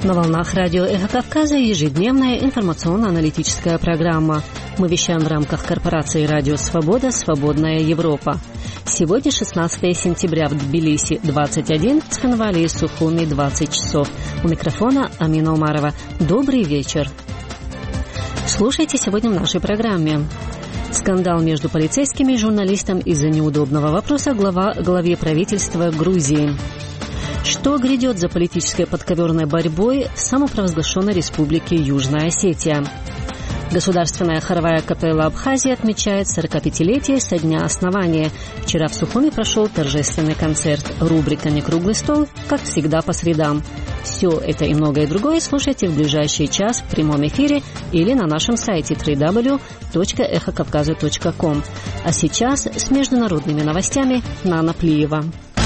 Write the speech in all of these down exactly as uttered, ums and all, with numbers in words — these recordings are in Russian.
На волнах радио «Эхо Кавказа» ежедневная информационно-аналитическая программа. Мы вещаем в рамках корпорации «Радио Свобода. Свободная Европа». Сегодня шестнадцатое сентября, в Тбилиси двадцать один, в Цхинвале и Сухуми двадцать часов. У микрофона Амина Умарова. Добрый вечер. Слушайте сегодня в нашей программе. Скандал между полицейскими и журналистом из-за неудобного вопроса глава, главе правительства Грузии. Что грядет за политической подковерной борьбой в самопровозглашенной республике Южная Осетия? Государственная хоровая капелла Абхазии отмечает сорокапятилетие со дня основания. Вчера в Сухуми прошел торжественный концерт. Рубрика «Не круглый стол», как всегда, по средам. Все это и многое другое слушайте в ближайший час в прямом эфире или на нашем сайте дабл ю дабл ю дабл ю точка эхо кавказа точка ком. А сейчас с международными новостями Нана Плиева.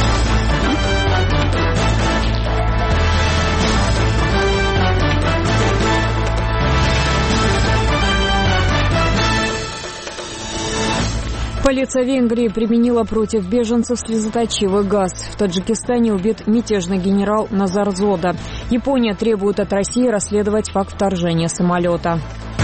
Полиция Венгрии применила против беженцев слезоточивый газ. В Таджикистане убит мятежный генерал Назар Зода. Япония требует от России расследовать факт вторжения самолета.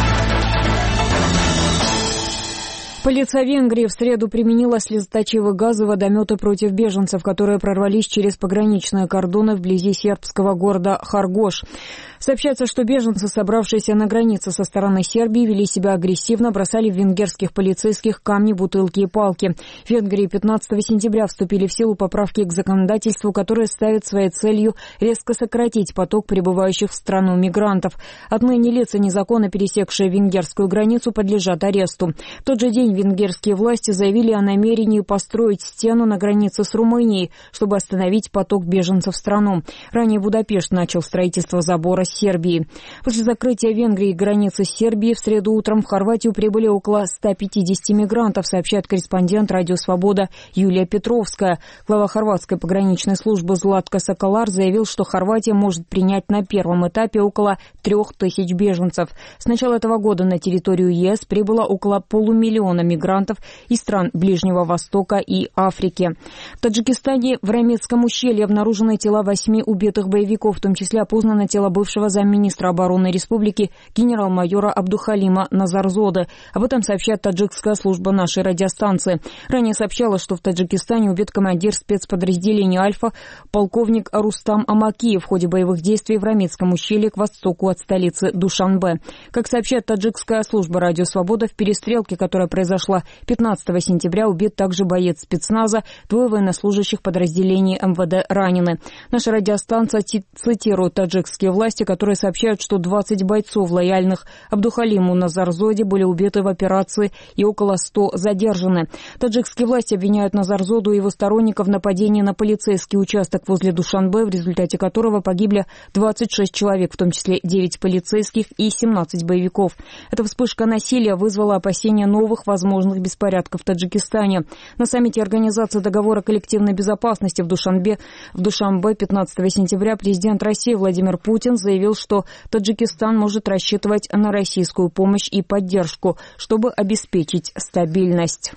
Полиция Венгрии в среду применила слезоточивый газ и водометы против беженцев, которые прорвались через пограничные кордоны вблизи сербского города Хоргош. Сообщается, что беженцы, собравшиеся на границе со стороны Сербии, вели себя агрессивно, бросали в венгерских полицейских камни, бутылки и палки. В Венгрии пятнадцатого сентября вступили в силу поправки к законодательству, которые ставят своей целью резко сократить поток прибывающих в страну мигрантов. Отныне лица, незаконно пересекшие венгерскую границу, подлежат аресту. В тот же день венгерские власти заявили о намерении построить стену на границе с Румынией, чтобы остановить поток беженцев в страну. Ранее Будапешт начал строительство забора Сербии. После закрытия Венгрии границы с Сербией в среду утром в Хорватию прибыли около ста пятидесяти мигрантов, сообщает корреспондент «Радио Свобода» Юлия Петровская. Глава хорватской пограничной службы Златко Соколар заявил, что Хорватия может принять на первом этапе около трех тысяч беженцев. С начала этого года на территорию ЕС прибыло около полумиллиона мигрантов из стран Ближнего Востока и Африки. В Таджикистане в Рамецком ущелье обнаружены тела восьми убитых боевиков, в том числе опознано тело бывшего замминистра обороны республики генерал-майора Абдухалима Назарзоды. Об этом сообщает таджикская служба нашей радиостанции. Ранее сообщалось, что в Таджикистане убит командир спецподразделения «Альфа» полковник Рустам Амакиев в ходе боевых действий в Рамецком ущелье к востоку от столицы Душанбе. Как сообщает таджикская служба «Радио Свобода», в перестрелке, которая произошла пятнадцатого сентября, убит также боец спецназа, двое военнослужащих подразделений МВД ранены. Наша радиостанция цитирует таджикские власти, которые сообщают, что двадцать бойцов, лояльных Абдухалиму Назарзоде, были убиты в операции и около ста задержаны. Таджикские власти обвиняют Назарзоду и его сторонников в нападении на полицейский участок возле Душанбе, в результате которого погибли двадцать шесть человек, в том числе девять полицейских и семнадцать боевиков. Эта вспышка насилия вызвала опасения новых возможных беспорядков в Таджикистане. На саммите Организации договора коллективной безопасности в Душанбе, в Душанбе пятнадцатого сентября президент России Владимир Путин заявил, что Таджикистан может рассчитывать на российскую помощь и поддержку, чтобы обеспечить стабильность.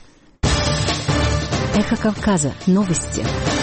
Эхо Кавказа. Новости.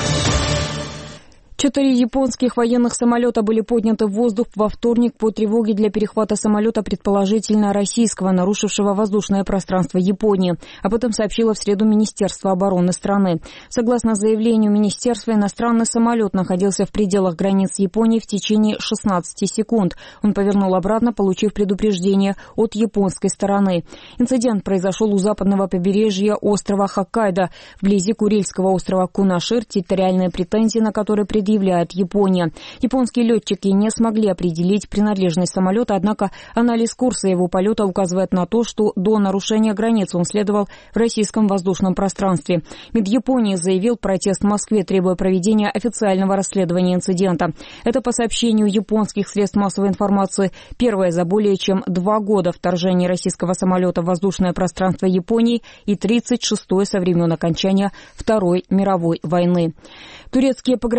Четыре японских военных самолета были подняты в воздух во вторник по тревоге для перехвата самолета, предположительно российского, нарушившего воздушное пространство Японии. Об этом сообщило в среду Министерство обороны страны. Согласно заявлению министерства, иностранный самолет находился в пределах границ Японии в течение шестнадцати секунд. Он повернул обратно, получив предупреждение от японской стороны. Инцидент произошел у западного побережья острова Хоккайдо, вблизи Курильского острова Кунашир, территориальные претензии на которые предъявляет Япония. Японские летчики не смогли определить принадлежность самолета, однако анализ курса его полета указывает на то, что до нарушения границ он следовал в российском воздушном пространстве. МИД Японии заявил протест в Москве, требуя проведения официального расследования инцидента. Это, по сообщению японских средств массовой информации, первое за более чем два года вторжение российского самолета в воздушное пространство Японии и тридцать шестое со времен окончания Второй мировой войны. Турецкие пограничники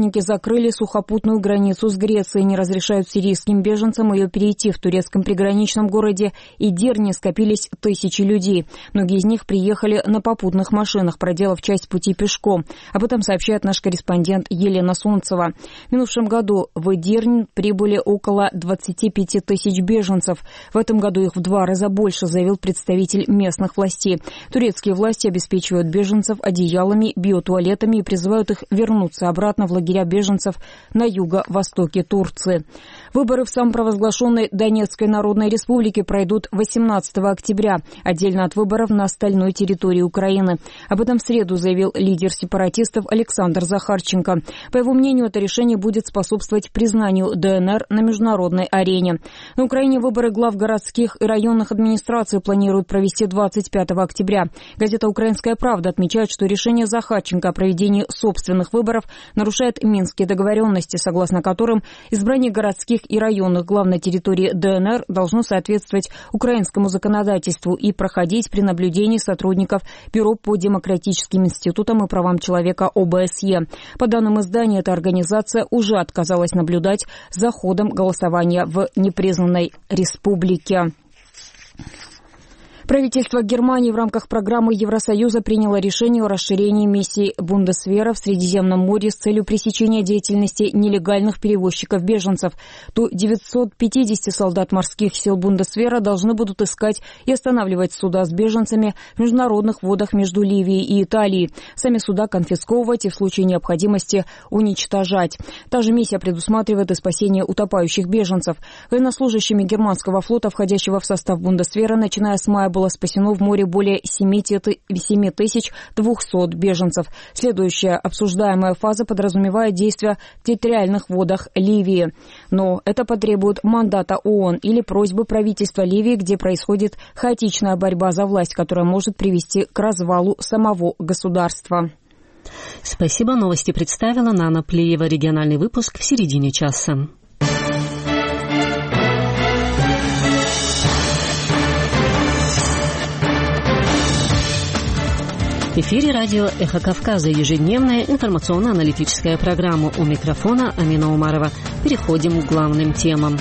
таможенники закрыли сухопутную границу с Грецией, не разрешают сирийским беженцам ее перейти. В турецком приграничном городе Идирне скопились тысячи людей. Многие из них приехали на попутных машинах, проделав часть пути пешком. Об этом сообщает наш корреспондент Елена Солнцева. В минувшем году в Идирне прибыли около двадцати пяти тысяч беженцев. В этом году их в два раза больше, заявил представитель местных властей. Турецкие власти обеспечивают беженцев одеялами, биотуалетами и призывают их вернуться обратно в лагеря беженцев на юго-востоке Турции. Выборы в самопровозглашенной Донецкой Народной Республике пройдут восемнадцатого октября, отдельно от выборов на остальной территории Украины. Об этом в среду заявил лидер сепаратистов Александр Захарченко. По его мнению, это решение будет способствовать признанию ДНР на международной арене. На Украине выборы глав городских и районных администраций планируют провести двадцать пятого октября. Газета «Украинская правда» отмечает, что решение Захарченко о проведении собственных выборов нарушает Минские договоренности, согласно которым избрание городских и районных глав на территории ДНР должно соответствовать украинскому законодательству и проходить при наблюдении сотрудников Бюро по демократическим институтам и правам человека ОБСЕ. По данным издания, эта организация уже отказалась наблюдать за ходом голосования в непризнанной республике. Правительство Германии в рамках программы Евросоюза приняло решение о расширении миссии Бундесвера в Средиземном море с целью пресечения деятельности нелегальных перевозчиков беженцев. То девятьсот пятьдесят солдат морских сил Бундесвера должны будут искать и останавливать суда с беженцами в международных водах между Ливией и Италией. Сами суда конфисковывать и в случае необходимости уничтожать. Та же миссия предусматривает и спасение утопающих беженцев. Военнослужащими германского флота, входящего в состав Бундесвера, начиная с мая было спасено в море более семь тысяч двухсот беженцев. Следующая обсуждаемая фаза подразумевает действия в территориальных водах Ливии. Но это потребует мандата ООН или просьбы правительства Ливии, где происходит хаотичная борьба за власть, которая может привести к развалу самого государства. Спасибо. Новости представила Нана Плеева. Региональный выпуск в середине часа. В эфире радио «Эхо Кавказа», ежедневная информационно-аналитическая программа. У микрофона Амина Умарова. Переходим к главным темам.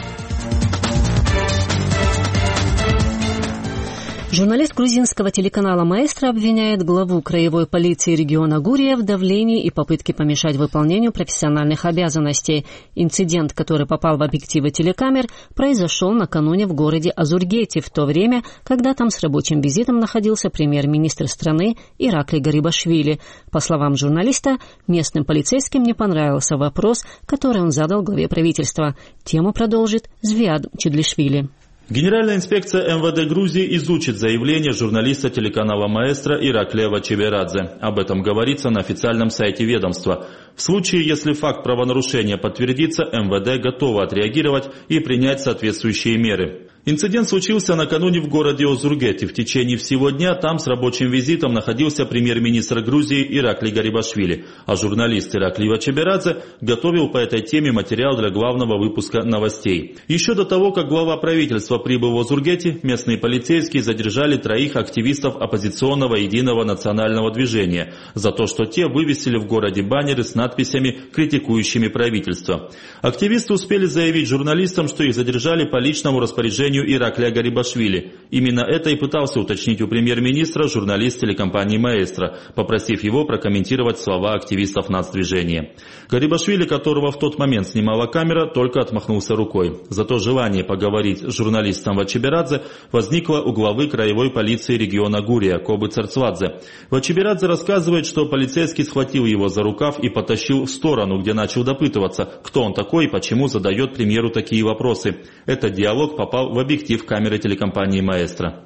Журналист грузинского телеканала «Маэстро» обвиняет главу краевой полиции региона Гурия в давлении и попытке помешать выполнению профессиональных обязанностей. Инцидент, который попал в объективы телекамер, произошел накануне в городе Азургети, в то время, когда там с рабочим визитом находился премьер-министр страны Иракли Гарибашвили. По словам журналиста, местным полицейским не понравился вопрос, который он задал главе правительства. Тему продолжит Звиад Чедлишвили. Генеральная инспекция эм вэ дэ Грузии изучит заявление журналиста телеканала «Маэстро» Ираклия Чеберадзе. Об этом говорится на официальном сайте ведомства. В случае, если факт правонарушения подтвердится, эм вэ дэ готово отреагировать и принять соответствующие меры. Инцидент случился накануне в городе Азургети. В течение всего дня там с рабочим визитом находился премьер-министр Грузии Иракли Гарибашвили, а журналист Ираклий Чеберадзе готовил по этой теме материал для главного выпуска новостей. Еще до того, как глава правительства прибыл в Азургети, местные полицейские задержали троих активистов оппозиционного единого национального движения за то, что те вывесили в городе баннеры с надписями, критикующими правительство. Активисты успели заявить журналистам, что их задержали по личному распоряжению Ираклия Гарибашвили. Именно это и пытался уточнить у премьер-министра журналист телекомпании «Маэстро», попросив его прокомментировать слова активистов нацдвижения. Гарибашвили, которого в тот момент снимала камера, только отмахнулся рукой. Зато желание поговорить с журналистом Вачеберадзе возникло у главы краевой полиции региона Гурия Кобы Церцвадзе. Вачеберадзе рассказывает, что полицейский схватил его за рукав и потащил в сторону, где начал допытываться, кто он такой и почему задает премьеру такие вопросы. Этот диалог попал в объектив камеры телекомпании «Маэстро».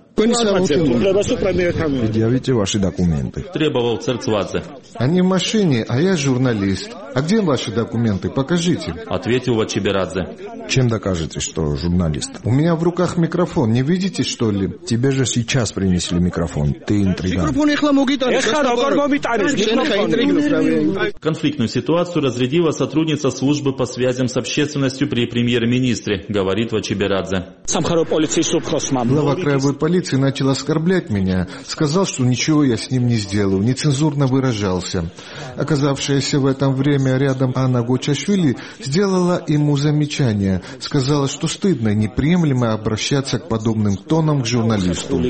Предъявите ваши документы. Требовал Церцвадзе. Они в машине, а я журналист. А где ваши документы? Покажите. Ответил Вачеберадзе. Чем докажете, что журналист? У меня в руках микрофон. Не видите, что ли? Тебе же сейчас принесли микрофон. Ты интригант. Конфликтную ситуацию разрядила сотрудница службы по связям с общественностью при премьер-министре, говорит Вачеберадзе. Глава краевой полиции полиции начал оскорблять меня, сказал, что ничего я с ним не сделал, нецензурно выражался. Оказавшаяся в это время рядом Анна Гочашвили сделала ему замечание, сказала, что стыдно и неприемлемо обращаться к подобным тонам к журналисту.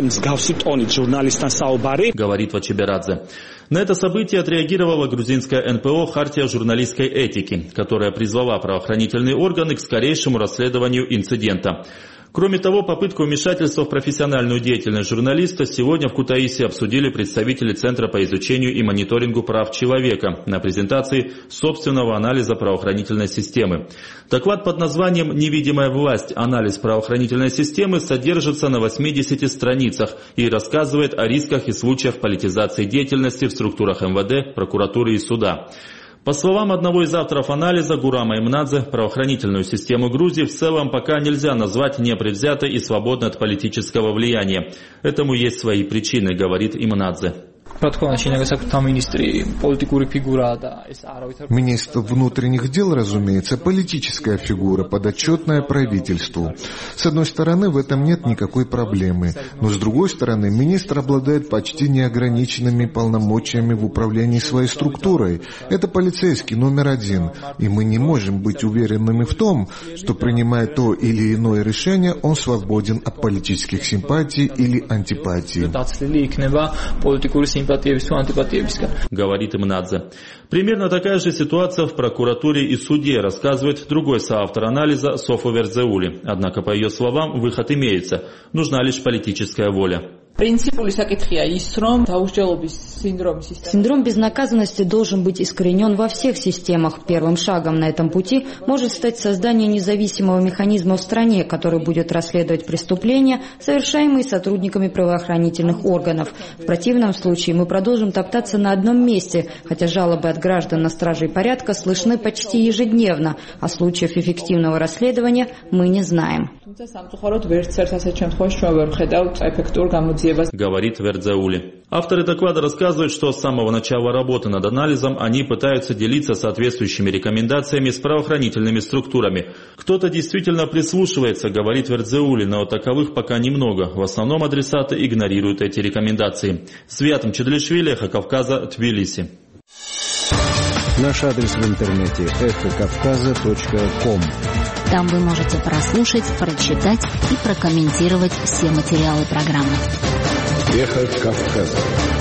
Говорит Вачиберадзе. На это событие отреагировала грузинская эн пэ о «Хартия журналистской этики», которая призвала правоохранительные органы к скорейшему расследованию инцидента. Кроме того, попытку вмешательства в профессиональную деятельность журналиста сегодня в Кутаиси обсудили представители Центра по изучению и мониторингу прав человека на презентации собственного анализа правоохранительной системы. Доклад под названием «Невидимая власть. Анализ правоохранительной системы» содержится на восьмидесяти страницах и рассказывает о рисках и случаях политизации деятельности в структурах эм вэ дэ, прокуратуры и суда. По словам одного из авторов анализа, Гурама Имнадзе, правоохранительную систему Грузии в целом пока нельзя назвать непредвзятой и свободной от политического влияния. Этому есть свои причины, говорит Имнадзе. Министр внутренних дел, разумеется, политическая фигура, подотчетная правительству. С одной стороны, в этом нет никакой проблемы, но с другой стороны, министр обладает почти неограниченными полномочиями в управлении своей структурой. Это полицейский номер один, и мы не можем быть уверенными в том, что, принимая то или иное решение, он свободен от политических симпатий или антипатий. Говорит Имнадзе. Примерно такая же ситуация в прокуратуре и суде, рассказывает другой соавтор анализа Софу Вердзеули. Однако, по ее словам, выход имеется. Нужна лишь политическая воля. Синдром безнаказанности должен быть искоренен во всех системах. Первым шагом на этом пути может стать создание независимого механизма в стране, который будет расследовать преступления, совершаемые сотрудниками правоохранительных органов. В противном случае мы продолжим топтаться на одном месте, хотя жалобы от граждан на стражей порядка слышны почти ежедневно, а случаев эффективного расследования мы не знаем. Говорит Вердзеули. Авторы доклада рассказывают, что с самого начала работы над анализом они пытаются делиться соответствующими рекомендациями с правоохранительными структурами. Кто-то действительно прислушивается, говорит Вердзеули, но таковых пока немного. В основном адресаты игнорируют эти рекомендации. Свят Мчедлишвили, Эхо Кавказа, Тбилиси. Наш адрес в интернете эхо кавказа точка ком. Там вы можете прослушать, прочитать и прокомментировать все материалы программы. Эхо Кавказа.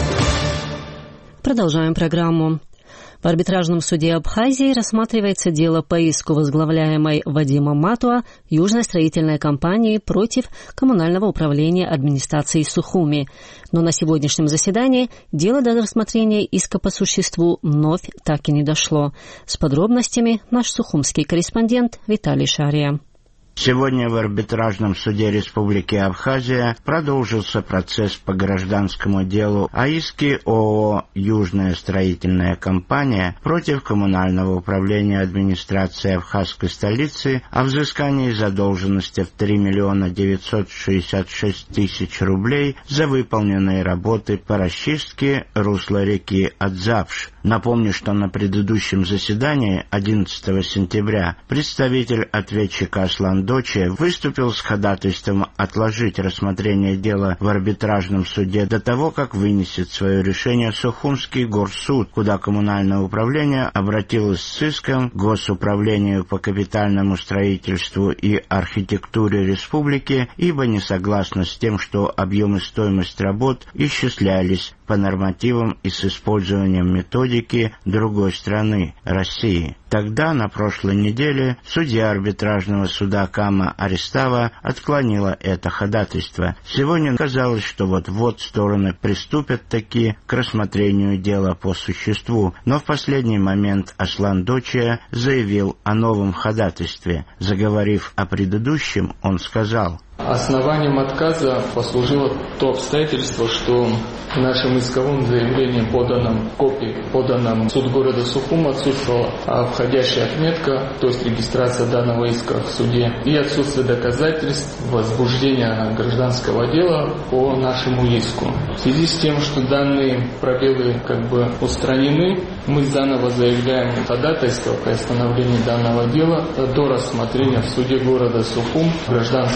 Продолжаем программу. В арбитражном суде Абхазии рассматривается дело по иску, возглавляемой Вадимом Матуа, Южной строительной компании против коммунального управления администрации Сухуми. Но на сегодняшнем заседании дело до рассмотрения иска по существу вновь так и не дошло. С подробностями наш сухумский корреспондент Виталий Шария. Сегодня в арбитражном суде Республики Абхазия продолжился процесс по гражданскому делу о иске ООО «Южная строительная компания» против коммунального управления администрации абхазской столицы о взыскании задолженности в три миллиона девятьсот шестьдесят шесть тысяч рублей за выполненные работы по расчистке русла реки Адзапш. Напомню, что на предыдущем заседании одиннадцатого сентября представитель ответчика Аслан Доче выступил с ходатайством отложить рассмотрение дела в арбитражном суде до того, как вынесет свое решение Сухумский горсуд, куда коммунальное управление обратилось с иском к Госуправлению по капитальному строительству и архитектуре республики, ибо не согласно с тем, что объем и стоимость работ исчислялись по нормативам и с использованием методики другой страны, России. Тогда, на прошлой неделе, судья арбитражного суда Кама Аристава отклонила это ходатайство. Сегодня казалось, что вот-вот стороны приступят таки к рассмотрению дела по существу, но в последний момент Аслан Доче заявил о новом ходатайстве. Заговорив о предыдущем, он сказал: основанием отказа послужило то обстоятельство, что в нашем исковом заявлении, поданном копии, поданном в суд города Сухум, отсутствовала входящая отметка, то есть регистрация данного иска в суде, и отсутствие доказательств возбуждения гражданского дела по нашему иску. В связи с тем, что данные пробелы как бы устранены, мы заново заявляем ходатайство по остановлению данного дела до рассмотрения в суде города Сухум гражданского дела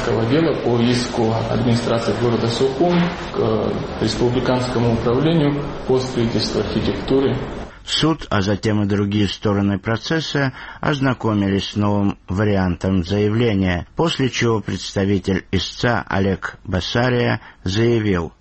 дело по иску администрации города Сухум к Республиканскому управлению по строительству архитектуры. Суд, а затем и другие стороны процесса ознакомились с новым вариантом заявления, после чего представитель истца Олег Басария заявил: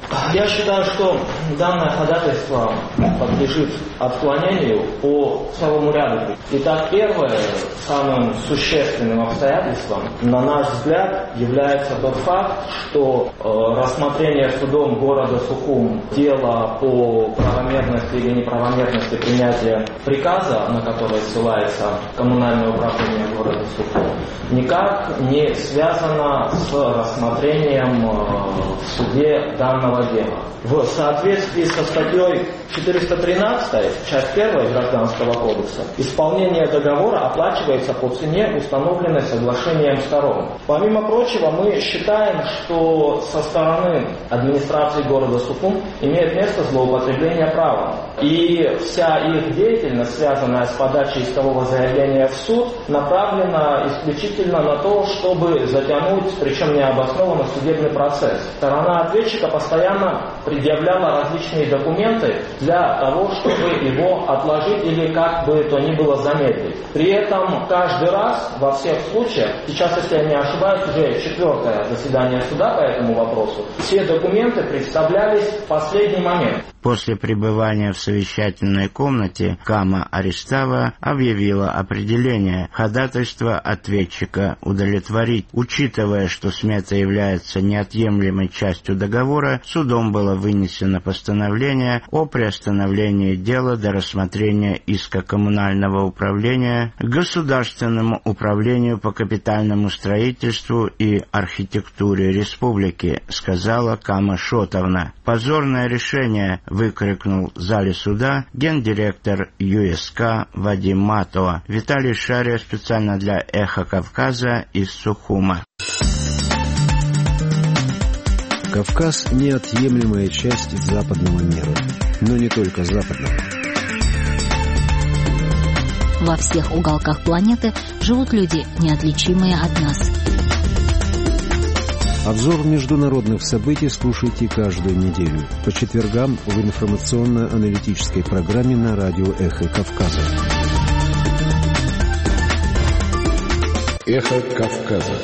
Я считаю, что данное ходатайство подлежит отклонению по целому ряду. Итак, первое, самым существенным обстоятельством, на наш взгляд, является тот факт, что э, рассмотрение судом города Сухум дела по правомерности или неправомерности принятия приказа, на которое ссылается коммунальное управление города Сухум, никак не связано с рассмотрением э, в суде данного дела. В соответствии со статьей четыреста тринадцатой, часть первая Гражданского кодекса, исполнение договора оплачивается по цене, установленной соглашением сторон. Помимо прочего, мы считаем, что со стороны администрации города Сухум имеет место злоупотребление правом. И вся их деятельность, связанная с подачей искового заявления в суд, направлена исключительно на то, чтобы затянуть, причем необоснованно, судебный процесс. Сторона ответчика постоянно предъявляла различные документы для того, чтобы его отложить или как бы то ни было замедлить. При этом каждый раз, во всех случаях, сейчас, если я не ошибаюсь, уже четвертое заседание суда по этому вопросу, все документы представлялись в последний момент. После пребывания в совещательной комнате Кама Аристава объявила определение ходатайства ответчика удовлетворить. Учитывая, что смета является неотъемлемой частью договора, судом было вынесено постановление о приостановлении дела до рассмотрения иска коммунального управления к Государственному управлению по капитальному строительству и архитектуре республики, сказала Кама Шотовна. Позорное решение, выкрикнул в зале суда гендиректор ю эс ка Вадим Матова. Виталий Шария специально для «Эхо Кавказа» из Сухума. Кавказ – неотъемлемая часть западного мира, но не только западного. Во всех уголках планеты живут люди, неотличимые от нас. Обзор международных событий слушайте каждую неделю по четвергам в информационно-аналитической программе на радио «Эхо Кавказа». «Эхо Кавказа».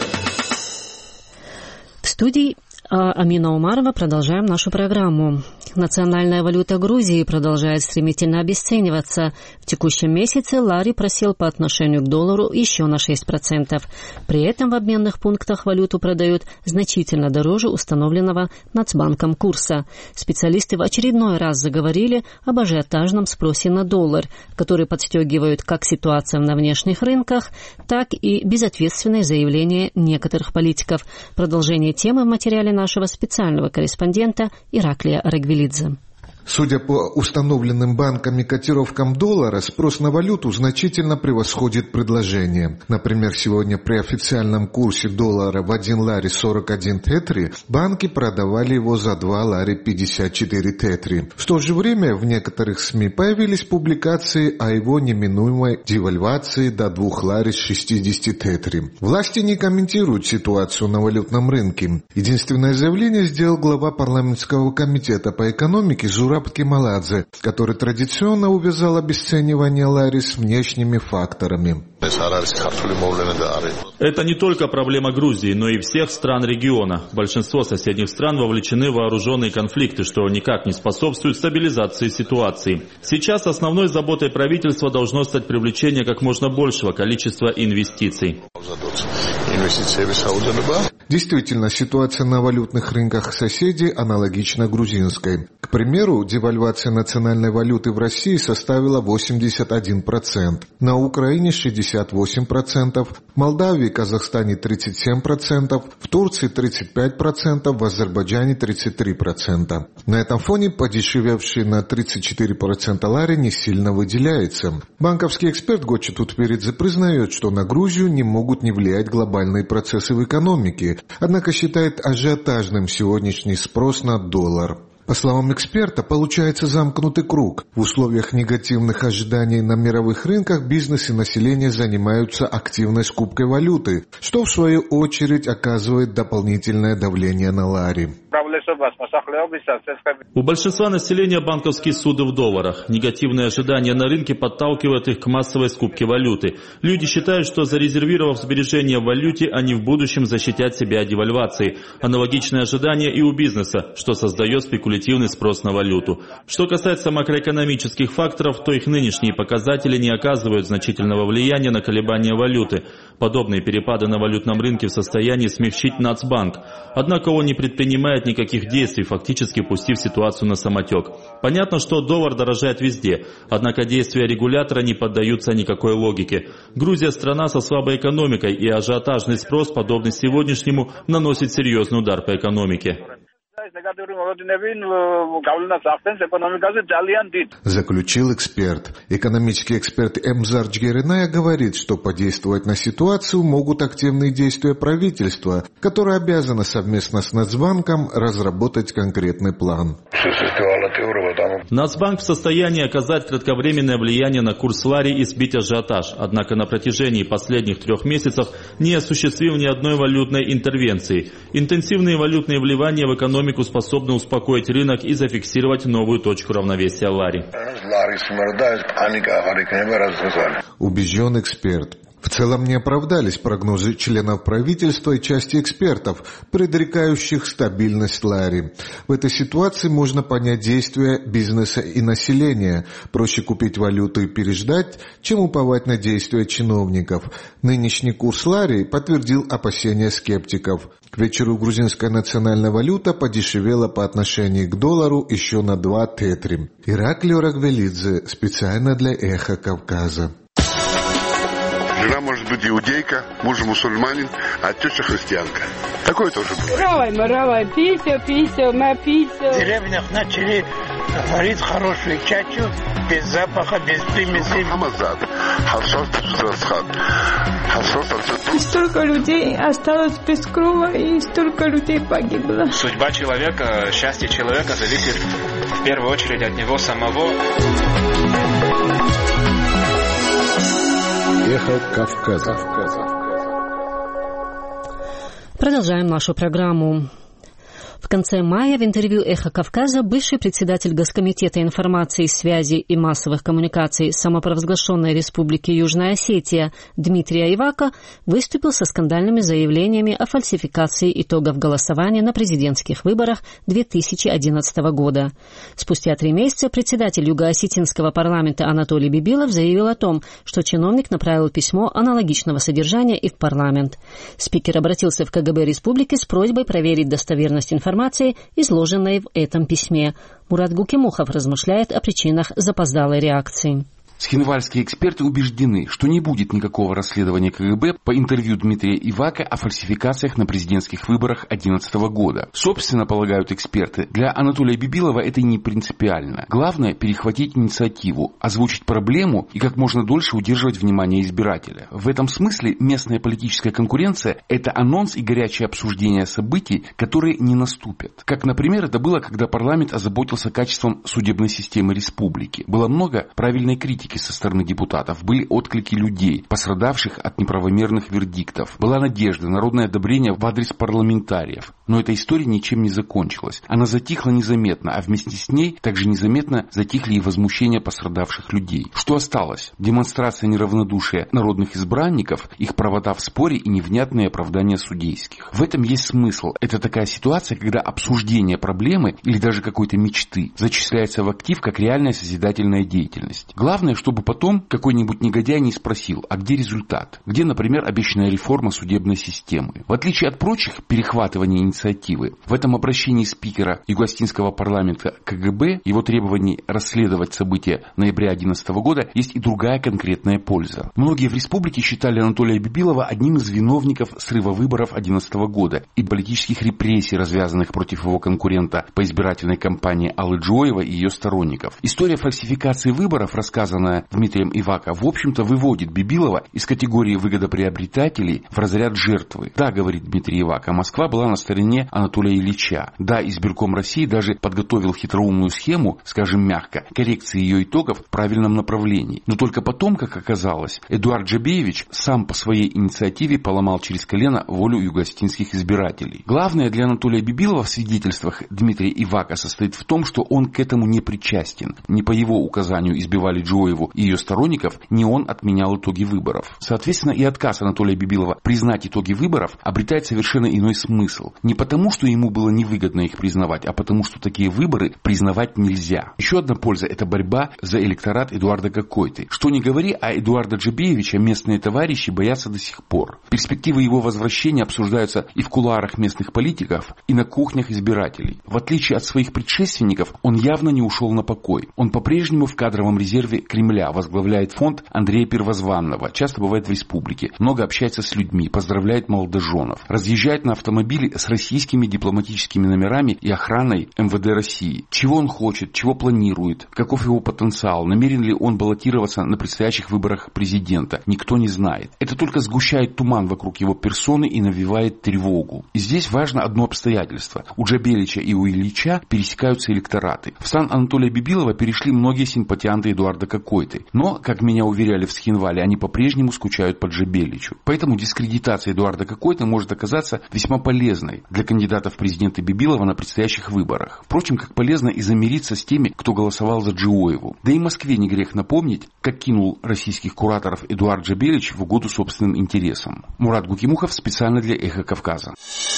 В студии Амина Умарова продолжаем нашу программу. Национальная валюта Грузии продолжает стремительно обесцениваться. В текущем месяце лари просел по отношению к доллару еще на шесть процентов. При этом в обменных пунктах валюту продают значительно дороже установленного Нацбанком курса. Специалисты в очередной раз заговорили об ажиотажном спросе на доллар, который подстегивают как ситуация на внешних рынках, так и безответственные заявления некоторых политиков. Продолжение темы в материале нашего специального корреспондента Ираклия Рагвелидзе. Судя по установленным банками котировкам доллара, спрос на валюту значительно превосходит предложение. Например, сегодня при официальном курсе доллара в один лари сорок один тетри банки продавали его за два лари пятьдесят четыре тетри. В то же время в некоторых СМИ появились публикации о его неминуемой девальвации до двух лари шестьдесят тетри. Власти не комментируют ситуацию на валютном рынке. Единственное заявление сделал глава парламентского комитета по экономике Зураб Кемаладзе, который традиционно увязал обесценивание лари с внешними факторами. Это не только проблема Грузии, но и всех стран региона. Большинство соседних стран вовлечены в вооруженные конфликты, что никак не способствует стабилизации ситуации. Сейчас основной заботой правительства должно стать привлечение как можно большего количества инвестиций. Действительно, ситуация на валютных рынках соседей аналогична грузинской. К примеру, девальвация национальной валюты в России составила восемьдесят один процент, на Украине шестьдесят восемь процентов, в Молдавии и Казахстане тридцать семь процентов, в Турции тридцать пять процентов, в Азербайджане тридцать три процента. На этом фоне подешевевший на тридцать четыре процента лари не сильно выделяется. Банковский эксперт Гочи Тутперидзе признает, что на Грузию не могут не влиять глобальные процессы в экономике, однако считает ажиотажным сегодняшний спрос на доллар. По словам эксперта, получается замкнутый круг. В условиях негативных ожиданий на мировых рынках бизнес и население занимаются активной скупкой валюты, что в свою очередь оказывает дополнительное давление на лари. У большинства населения банковские суды в долларах. Негативные ожидания на рынке подталкивают их к массовой скупке валюты. Люди считают, что зарезервировав сбережения в валюте, они в будущем защитят себя от девальвации. Аналогичные ожидания и у бизнеса, что создает спекулятивный спрос на валюту. Что касается макроэкономических факторов, то их нынешние показатели не оказывают значительного влияния на колебания валюты. Подобные перепады на валютном рынке в состоянии смягчить Нацбанк. Однако он не предпринимает никаких действий, фактически пустив ситуацию на самотек. Понятно, что доллар дорожает везде, однако действия регулятора не поддаются никакой логике. Грузия – страна со слабой экономикой, и ажиотажный спрос, подобный сегодняшнему, наносит серьезный удар по экономике. Заключил эксперт. Экономический эксперт Эмзар Джгериная говорит, что подействовать на ситуацию могут активные действия правительства, которое обязано совместно с Нацбанком разработать конкретный план. Нацбанк в состоянии оказать кратковременное влияние на курс лари и сбить ажиотаж, однако на протяжении последних трех месяцев не осуществил ни одной валютной интервенции. Интенсивные валютные вливания в экономику способны успокоить рынок и зафиксировать новую точку равновесия лари. Убежден эксперт. В целом не оправдались прогнозы членов правительства и части экспертов, предрекающих стабильность лари. В этой ситуации можно понять действия бизнеса и населения. Проще купить валюту и переждать, чем уповать на действия чиновников. Нынешний курс лари подтвердил опасения скептиков. К вечеру грузинская национальная валюта подешевела по отношению к доллару еще на два тетри. Ираклий Рагвелидзе, специально для «Эхо Кавказа». Жена может быть иудейка, муж мусульманин, а теща христианка. Такое тоже бывает. Равай, маравай, пися, пися, напися. В деревнях начали варить хорошую чачу, без запаха, без примесей. Хамазад, хасот, страсхат. И столько людей осталось без крова, и столько людей погибло. Судьба человека, счастье человека зависит в первую очередь от него самого. Эхо Кавказа. Продолжаем нашу программу. В конце мая в интервью «Эхо Кавказа» бывший председатель Госкомитета информации, связи и массовых коммуникаций самопровозглашенной Республики Южная Осетия Дмитрий Айвака выступил со скандальными заявлениями о фальсификации итогов голосования на президентских выборах две тысячи одиннадцатого года. Спустя три месяца председатель Юго-Осетинского парламента Анатолий Бибилов заявил о том, что чиновник направил письмо аналогичного содержания и в парламент. Спикер обратился в ка гэ бэ республики с просьбой проверить достоверность информации, информации, изложенной в этом письме. Мурат Гукимухов размышляет о причинах запоздалой реакции. Схинвальские эксперты убеждены, что не будет никакого расследования ка гэ бэ по интервью Дмитрия Айвака о фальсификациях на президентских выборах две тысячи одиннадцатого года. Собственно, полагают эксперты, для Анатолия Бибилова это не принципиально. Главное – перехватить инициативу, озвучить проблему и как можно дольше удерживать внимание избирателя. В этом смысле местная политическая конкуренция – это анонс и горячее обсуждение событий, которые не наступят. Как, например, это было, когда парламент озаботился качеством судебной системы республики. Было много правильной критики со стороны депутатов, были отклики людей, пострадавших от неправомерных вердиктов. Была надежда, народное одобрение в адрес парламентариев. Но эта история ничем не закончилась. Она затихла незаметно, а вместе с ней также незаметно затихли и возмущения пострадавших людей. Что осталось? Демонстрация неравнодушия народных избранников, их правота в споре и невнятные оправдания судейских. В этом есть смысл. Это такая ситуация, когда обсуждение проблемы или даже какой-то мечты зачисляется в актив как реальная созидательная деятельность. Главное, чтобы потом какой-нибудь негодяй не спросил, а где результат? Где, например, обещанная реформа судебной системы? В отличие от прочих перехватываний инициативы, в этом обращении спикера Юго-Осетинского парламента ка гэ бэ, его требований расследовать события ноября две тысячи одиннадцатого года, есть и другая конкретная польза. Многие в республике считали Анатолия Бибилова одним из виновников срыва выборов две тысячи одиннадцатого года и политических репрессий, развязанных против его конкурента по избирательной кампании Аллы Джоева и ее сторонников. История фальсификации выборов, рассказанная сказанное Дмитрием Ивако, в общем-то выводит Бибилова из категории выгодоприобретателей в разряд жертвы. Да, говорит Дмитрий Ивако, Москва была на стороне Анатолия Ильича. Да, избирком России даже подготовил хитроумную схему, скажем мягко, коррекции ее итогов в правильном направлении. Но только потом, как оказалось, Эдуард Джабеевич сам по своей инициативе поломал через колено волю югостинских избирателей. Главное для Анатолия Бибилова в свидетельствах Дмитрия Ивако состоит в том, что он к этому не причастен. Не по его указанию избивали Джоеву и ее сторонников, не он отменял итоги выборов. Соответственно, и отказ Анатолия Бибилова признать итоги выборов обретает совершенно иной смысл. Не потому, что ему было невыгодно их признавать, а потому, что такие выборы признавать нельзя. Еще одна польза – это борьба за электорат Эдуарда Кокойты. Что ни говори, а Эдуарда Джабеевича местные товарищи боятся до сих пор. Перспективы его возвращения обсуждаются и в кулуарах местных политиков, и на кухнях избирателей. В отличие от своих предшественников, он явно не ушел на покой. Он по-прежнему в кадровом резерве Кремля, возглавляет фонд Андрея Первозванного, часто бывает в республике, много общается с людьми, поздравляет молодоженов, разъезжает на автомобиле с российскими дипломатическими номерами и охраной эм вэ дэ России. Чего он хочет, чего планирует, каков его потенциал, намерен ли он баллотироваться на предстоящих выборах президента, никто не знает. Это только сгущает туман вокруг его персоны и навевает тревогу. И здесь важно одно обстоятельство. У Джабелича и у Ильича пересекаются электораты. В стан Анатолия Бибилова перешли многие симпатианты Эдуарда Кокойты. Но, как меня уверяли в Схинвале, они по-прежнему скучают по Джабеличу. Поэтому дискредитация Эдуарда Кокойты может оказаться весьма полезной для кандидата в президенты Бибилова на предстоящих выборах. Впрочем, как полезно и замириться с теми, кто голосовал за Джиоеву. Да и Москве не грех напомнить, как кинул российских кураторов Эдуард Джабелич в угоду собственным интересам. Мурат Гукимухов специально для «Эхо Кавказа».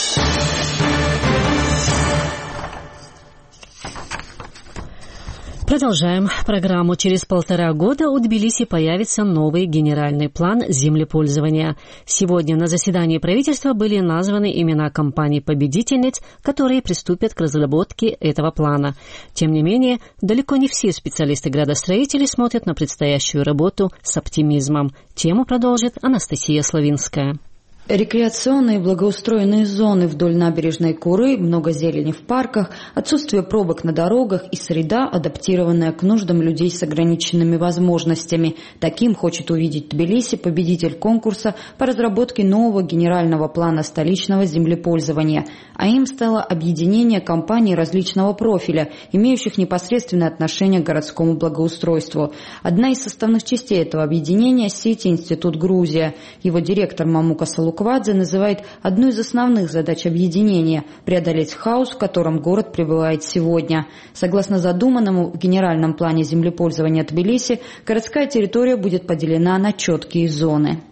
Продолжаем программу. Через полтора года у Тбилиси появится новый генеральный план землепользования. Сегодня на заседании правительства были названы имена компаний-победительниц, которые приступят к разработке этого плана. Тем не менее, далеко не все специалисты-градостроители смотрят на предстоящую работу с оптимизмом. Тему продолжит Анастасия Славинская. Рекреационные благоустроенные зоны вдоль набережной Куры, много зелени в парках, отсутствие пробок на дорогах и среда, адаптированная к нуждам людей с ограниченными возможностями. Таким хочет увидеть Тбилиси победитель конкурса по разработке нового генерального плана столичного землепользования. А им стало объединение компаний различного профиля, имеющих непосредственное отношение к городскому благоустройству. Одна из составных частей этого объединения – сети «Институт Грузия». Его директор Мамука Салуквадзе называет одну из основных задач объединения – преодолеть хаос, в котором город пребывает сегодня. Согласно задуманному в генеральном плане землепользования Тбилиси, городская территория будет поделена на четкие зоны.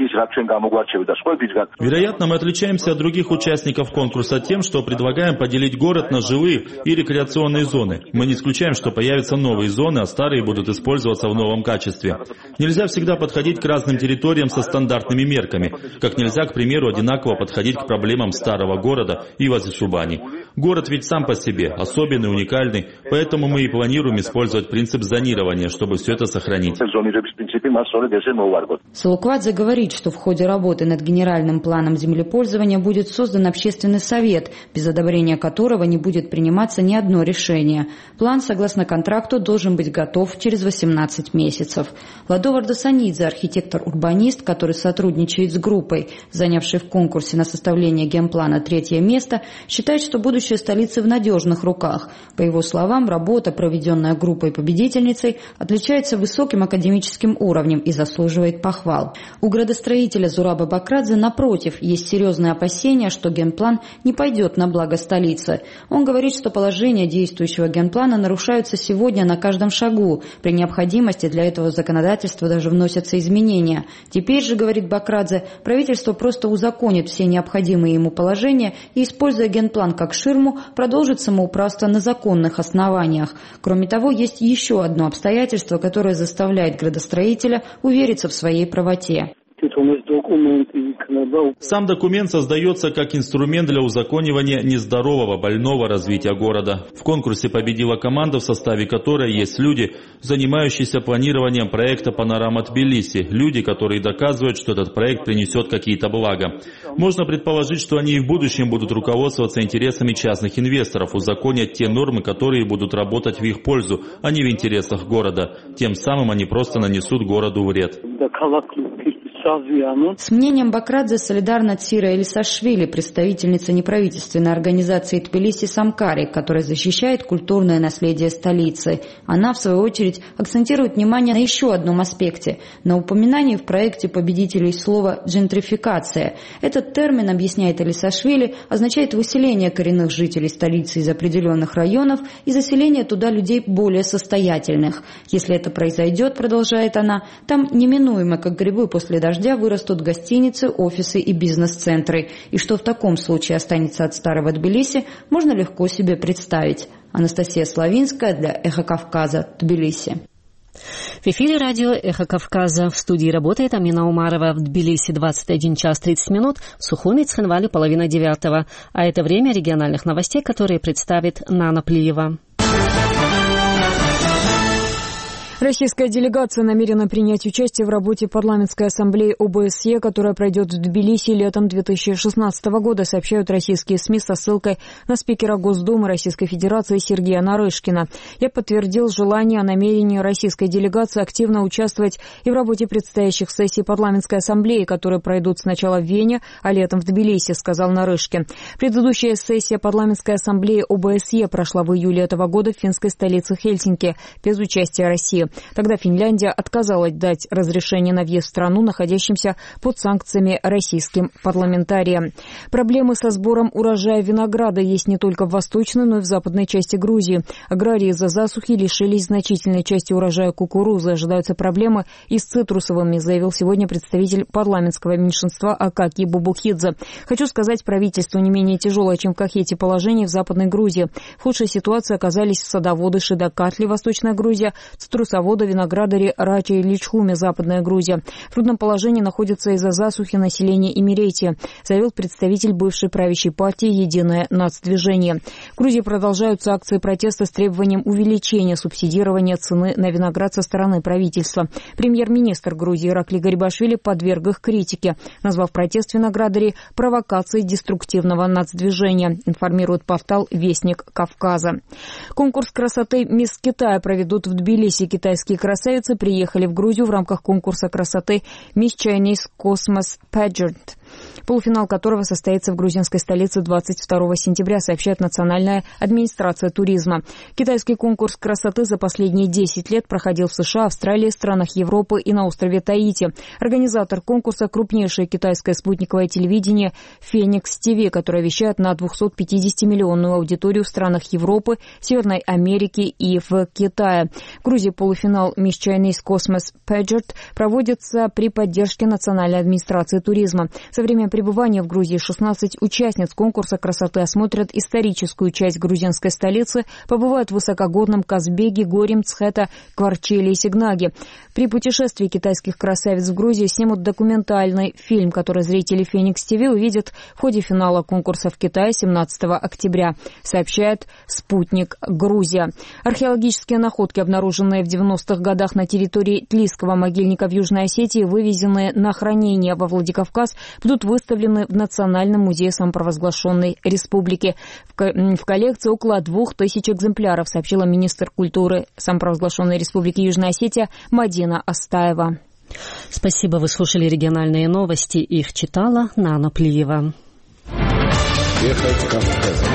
Вероятно, мы отличаемся от других участников конкурса тем, что предлагаем поделить город на жилые и рекреационные зоны. Мы не исключаем, что появятся новые зоны, а старые будут использоваться в новом качестве. Нельзя всегда подходить к разным территориям со стандартными мерками, как нельзя, к примеру, одинаково подходить к проблемам старого города и Вазишубани. Город ведь сам по себе особенный, уникальный, поэтому мы и планируем использовать принцип зонирования, чтобы все это сохранить. Салуквадзе говорит, что в ходе работы над генеральным планом землепользования будет создан общественный совет, без одобрения которого не будет приниматься ни одно решение. План, согласно контракту, должен быть готов через восемнадцать месяцев. Ладо Вардасанидзе, архитектор-урбанист, который сотрудничает с группой, занявшей в конкурсе на составление генплана третье место, считает, что будущее столицы в надежных руках. По его словам, работа, проведенная группой-победительницей, отличается высоким академическим уровнем и заслуживает похвал. У градостроителя Зураба Бакрадзе, напротив, есть серьезные опасения, что генплан не пойдет на благо столицы. Он говорит, что положения действующего генплана нарушаются сегодня на каждом шагу. При необходимости для этого законодательства даже вносятся изменения. Теперь же, говорит Бакрадзе, правительство просто узаконит все необходимые ему положения и, используя генплан как ширму, продолжит самоуправство на законных основаниях. Кроме того, есть еще одно обстоятельство, которое заставляет градостроителя увериться в своей правоте. Сам документ создается как инструмент для узаконивания нездорового, больного развития города. В конкурсе победила команда, в составе которой есть люди, занимающиеся планированием проекта «Панорама Тбилиси», люди, которые доказывают, что этот проект принесет какие-то блага. Можно предположить, что они и в будущем будут руководствоваться интересами частных инвесторов, узаконят те нормы, которые будут работать в их пользу, а не в интересах города. Тем самым они просто нанесут городу вред. С мнением Бакрадзе солидарна Цира Элисашвили, представительница неправительственной организации Тбилиси Самкари, которая защищает культурное наследие столицы. Она, в свою очередь, акцентирует внимание на еще одном аспекте – на упоминании в проекте победителей слова «джентрификация». Этот термин, объясняет Элисашвили, означает выселение коренных жителей столицы из определенных районов и заселение туда людей более состоятельных. Если это произойдет, продолжает она, там неминуемо, как грибы после дождя, вырастут гостиницы, офисы и бизнес-центры. И что в таком случае останется от старого Тбилиси, можно легко себе представить. Анастасия Славинская для «Эхо Кавказа», Тбилиси. В эфире радио «Эхо Кавказа». В студии работает Амина Умарова. В Тбилиси двадцать один час тридцать минут, в Сухуми, Цхинвале половина девятого. А это время региональных новостей, которые представит Нана Плиева. Российская делегация намерена принять участие в работе парламентской ассамблеи о бэ эс е, которая пройдет в Тбилиси летом две тысячи шестнадцатого года, сообщают российские СМИ со ссылкой на спикера Госдумы Российской Федерации Сергея Нарышкина. Я подтвердил желание о намерении российской делегации активно участвовать и в работе предстоящих сессий парламентской ассамблеи, которые пройдут сначала в Вене, а летом в Тбилиси, сказал Нарышкин. Предыдущая сессия парламентской ассамблеи о бэ эс е прошла в июле этого года в финской столице Хельсинки без участия России. Тогда Финляндия отказалась дать разрешение на въезд в страну, находящимся под санкциями российским парламентариям. Проблемы со сбором урожая винограда есть не только в восточной, но и в западной части Грузии. Аграрии из-за засухи лишились значительной части урожая кукурузы. Ожидаются проблемы и с цитрусовыми, заявил сегодня представитель парламентского меньшинства Акаки Бубухидзе. Хочу сказать, правительству не менее тяжелое, чем в Кахете, положение в Западной Грузии. В худшей ситуации оказались садоводы Шидакатли, Восточная Грузия, цитрусоводы, виноградари Рачи и Личхуми, Западная Грузия. В трудном положении находится из-за засухи население Имеретии, заявил представитель бывшей правящей партии «Единое нацдвижение». В Грузии продолжаются акции протеста с требованием увеличения субсидирования цены на виноград со стороны правительства. Премьер-министр Грузии Иракли Гарибашвили подверг их критике, назвав протест виноградарей провокацией деструктивного нацдвижения, информирует портал «Вестник Кавказа». Конкурс красоты «Мисс Китая» проведут в Тбилиси. Китайские красавицы приехали в Грузию в рамках конкурса красоты Miss Chinese Cosmos Pageant, полуфинал которого состоится в грузинской столице двадцать второго сентября, сообщает Национальная администрация туризма. Китайский конкурс красоты за последние десять лет проходил в США, Австралии, странах Европы и на острове Таити. Организатор конкурса – крупнейшее китайское спутниковое телевидение Феникс ТВ, которое вещает на двухсотпятидесятимиллионную аудиторию в странах Европы, Северной Америки и в Китае. В Грузии полуфинал Miss Chinese Cosmos Pageant проводится при поддержке Национальной администрации туризма. Со время пребывания в Грузии шестнадцать участниц конкурса красоты осмотрят историческую часть грузинской столицы, побывают в высокогорном Казбеге, Горе, Мцхета, Кварчеле и Сигнаге. При путешествии китайских красавиц в Грузии снимут документальный фильм, который зрители Феникс ТВ увидят в ходе финала конкурса в Китае семнадцатого октября, сообщает «Спутник Грузия». Археологические находки, обнаруженные в девяностых годах на территории Тлийского могильника в Южной Осетии, вывезенные на хранение во Владикавказ, будут выставлены в Национальном музее самопровозглашенной республики. В коллекции около двух тысяч экземпляров, сообщила министр культуры самопровозглашенной республики Южная Осетия Мадина Астаева. Спасибо, вы слушали региональные новости. Их читала Нана Плиева. Эхо Кавказа.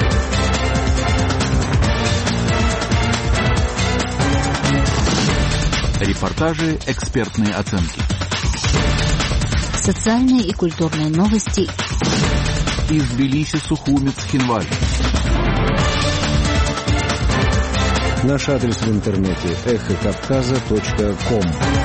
Репортажи, экспертные оценки. Социальные и культурные новости из Тбилиси, Сухуми, Цхинвали. Наш адрес в интернете эхо кавказа точка ком.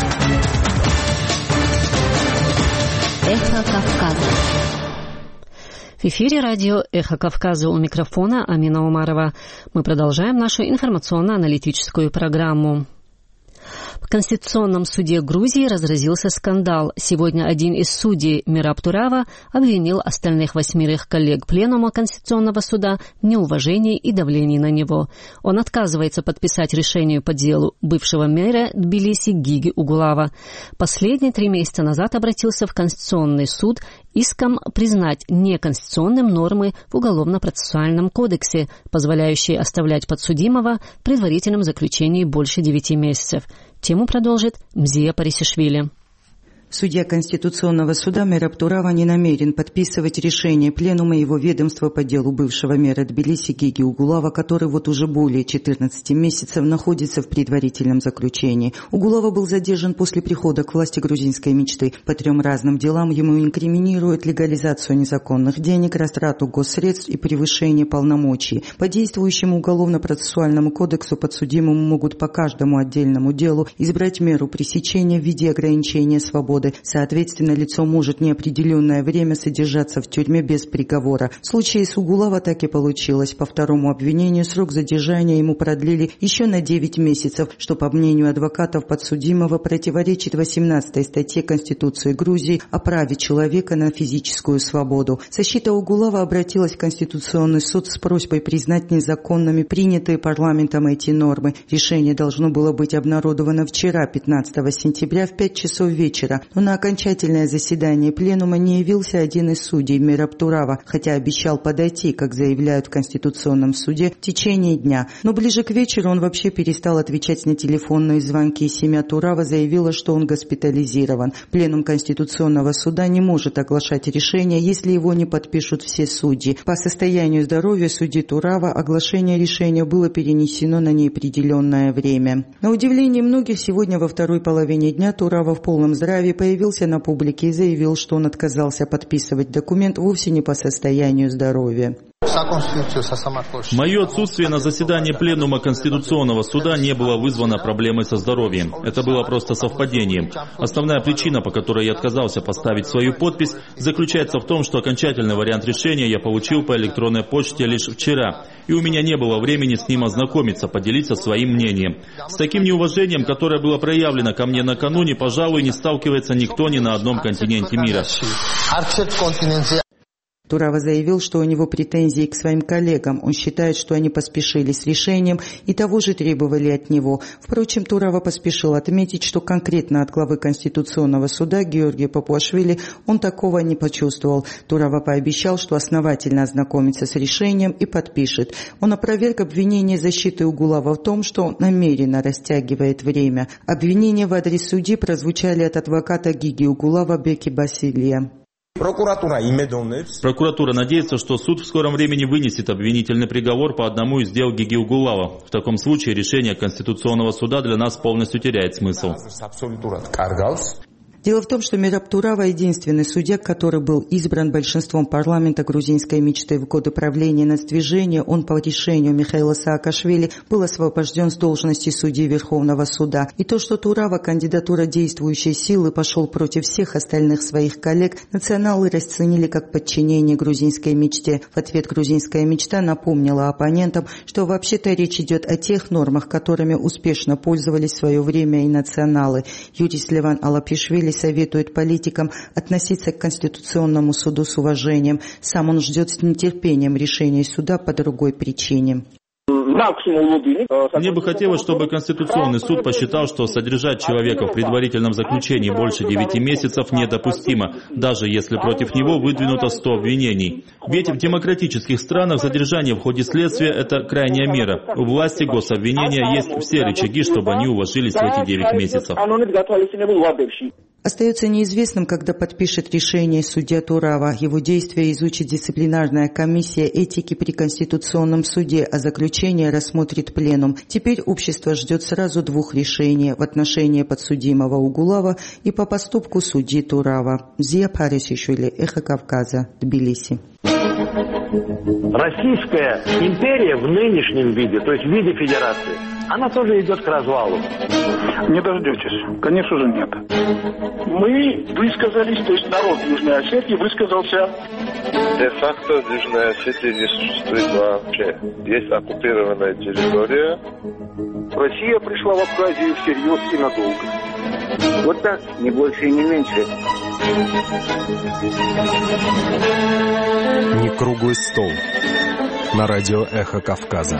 Эхо Кавказа. В эфире радио «Эхо Кавказа», у микрофона Амина Умарова. Мы продолжаем нашу информационно-аналитическую программу. Конституционном суде Грузии разразился скандал. Сегодня один из судей, Мераб Турава, обвинил остальных восьмерых коллег Пленума Конституционного суда в неуважении и давлении на него. Он отказывается подписать решение по делу бывшего мэра Тбилиси Гиги Угулава. Последний три месяца назад обратился в Конституционный суд иском признать неконституционным нормы в Уголовно-процессуальном кодексе, позволяющие оставлять подсудимого в предварительном заключении больше девяти месяцев. Тему продолжит Мзия Парисишвили. Судья Конституционного суда Мераб Турава не намерен подписывать решение Пленума его ведомства по делу бывшего мэра Тбилиси Гиги Угулава, который вот уже более четырнадцати месяцев находится в предварительном заключении. Угулава был задержан после прихода к власти грузинской мечты. По трем разным делам ему инкриминируют легализацию незаконных денег, растрату госсредств и превышение полномочий. По действующему Уголовно-процессуальному кодексу подсудимому могут по каждому отдельному делу избрать меру пресечения в виде ограничения свободы. Соответственно, лицо может неопределенное время содержаться в тюрьме без приговора. В случае с Угулава так и получилось. По второму обвинению срок задержания ему продлили еще на девять месяцев, что, по мнению адвокатов подсудимого, противоречит восемнадцатой статье Конституции Грузии о праве человека на физическую свободу. Защита Угулава обратилась в Конституционный суд с просьбой признать незаконными принятые парламентом эти нормы. Решение должно было быть обнародовано вчера, пятнадцатого сентября, в пять часов вечера. Но на окончательное заседание Пленума не явился один из судей, Мераб Турава, хотя обещал подойти, как заявляют в Конституционном суде, в течение дня. Но ближе к вечеру он вообще перестал отвечать на телефонные звонки. Семья Турава заявила, что он госпитализирован. Пленум Конституционного суда не может оглашать решение, если его не подпишут все судьи. По состоянию здоровья судьи Турава оглашение решения было перенесено на неопределенное время. На удивление многих, сегодня во второй половине дня Турава в полном здравии появился на публике и заявил, что он отказался подписывать документ вовсе не по состоянию здоровья. Мое отсутствие на заседании Пленума Конституционного суда не было вызвано проблемой со здоровьем. Это было просто совпадением. Основная причина, по которой я отказался поставить свою подпись, заключается в том, что окончательный вариант решения я получил по электронной почте лишь вчера, и у меня не было времени с ним ознакомиться, поделиться своим мнением. С таким неуважением, которое было проявлено ко мне накануне, пожалуй, не сталкивается никто ни на одном континенте мира. Турава заявил, что у него претензии к своим коллегам. Он считает, что они поспешили с решением и того же требовали от него. Впрочем, Турава поспешил отметить, что конкретно от главы Конституционного суда Георгия Папуашвили он такого не почувствовал. Турава пообещал, что основательно ознакомится с решением и подпишет. Он опроверг обвинение защиты Угулава в том, что он намеренно растягивает время. Обвинения в адрес судьи прозвучали от адвоката Гиги Угулава Беки Басилия. Прокуратура надеется, что суд в скором времени вынесет обвинительный приговор по одному из дел Гиги Угулава. В таком случае решение Конституционного суда для нас полностью теряет смысл. Дело в том, что Мераб Турава – единственный судья, который был избран большинством парламента грузинской мечты в годы правления нацдвижения. Он по решению Михаила Саакашвили был освобожден с должности судьи Верховного суда. И то, что Турава, кандидатура действующей силы, пошел против всех остальных своих коллег, националы расценили как подчинение грузинской мечте. В ответ грузинская мечта напомнила оппонентам, что вообще-то речь идет о тех нормах, которыми успешно пользовались в свое время и националы. Юрис Леван Алапишвили советует политикам относиться к Конституционному суду с уважением. Сам он ждет с нетерпением решения суда по другой причине. Мне бы хотелось, чтобы Конституционный суд посчитал, что содержать человека в предварительном заключении больше девяти месяцев недопустимо, даже если против него выдвинуто сто обвинений. Ведь в демократических странах задержание в ходе следствия – это крайняя мера. У власти гособвинения есть все рычаги, чтобы они уложились в эти девять месяцев. Остается неизвестным, когда подпишет решение судья Турава. Его действия изучит дисциплинарная комиссия этики при Конституционном суде, а заключение рассмотрит пленум. Теперь общество ждет сразу двух решений в отношении подсудимого Угулава и по поступку судьи Турава. Мзия Парисишвили, Эхо Кавказа, Тбилиси. Российская империя в нынешнем виде, то есть в виде федерации, она тоже идет к развалу. Не дождетесь. Конечно же, нет. Мы высказались, то есть народ Южной Осетии высказался. Де-факто в Южной Осетии не существует вообще. Есть оккупированная территория. Россия пришла в Абхазию всерьез и надолго. Вот так, не больше и не меньше. Не круглый стол. На радио «Эхо Кавказа».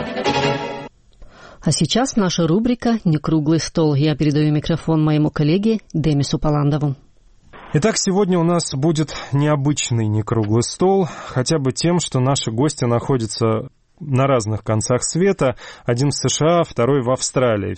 А сейчас наша рубрика «Не круглый стол». Я передаю микрофон моему коллеге Демису Паландову. Итак, сегодня у нас будет необычный не круглый стол, хотя бы тем, что наши гости находятся на разных концах света. Один в США, второй в Австралии.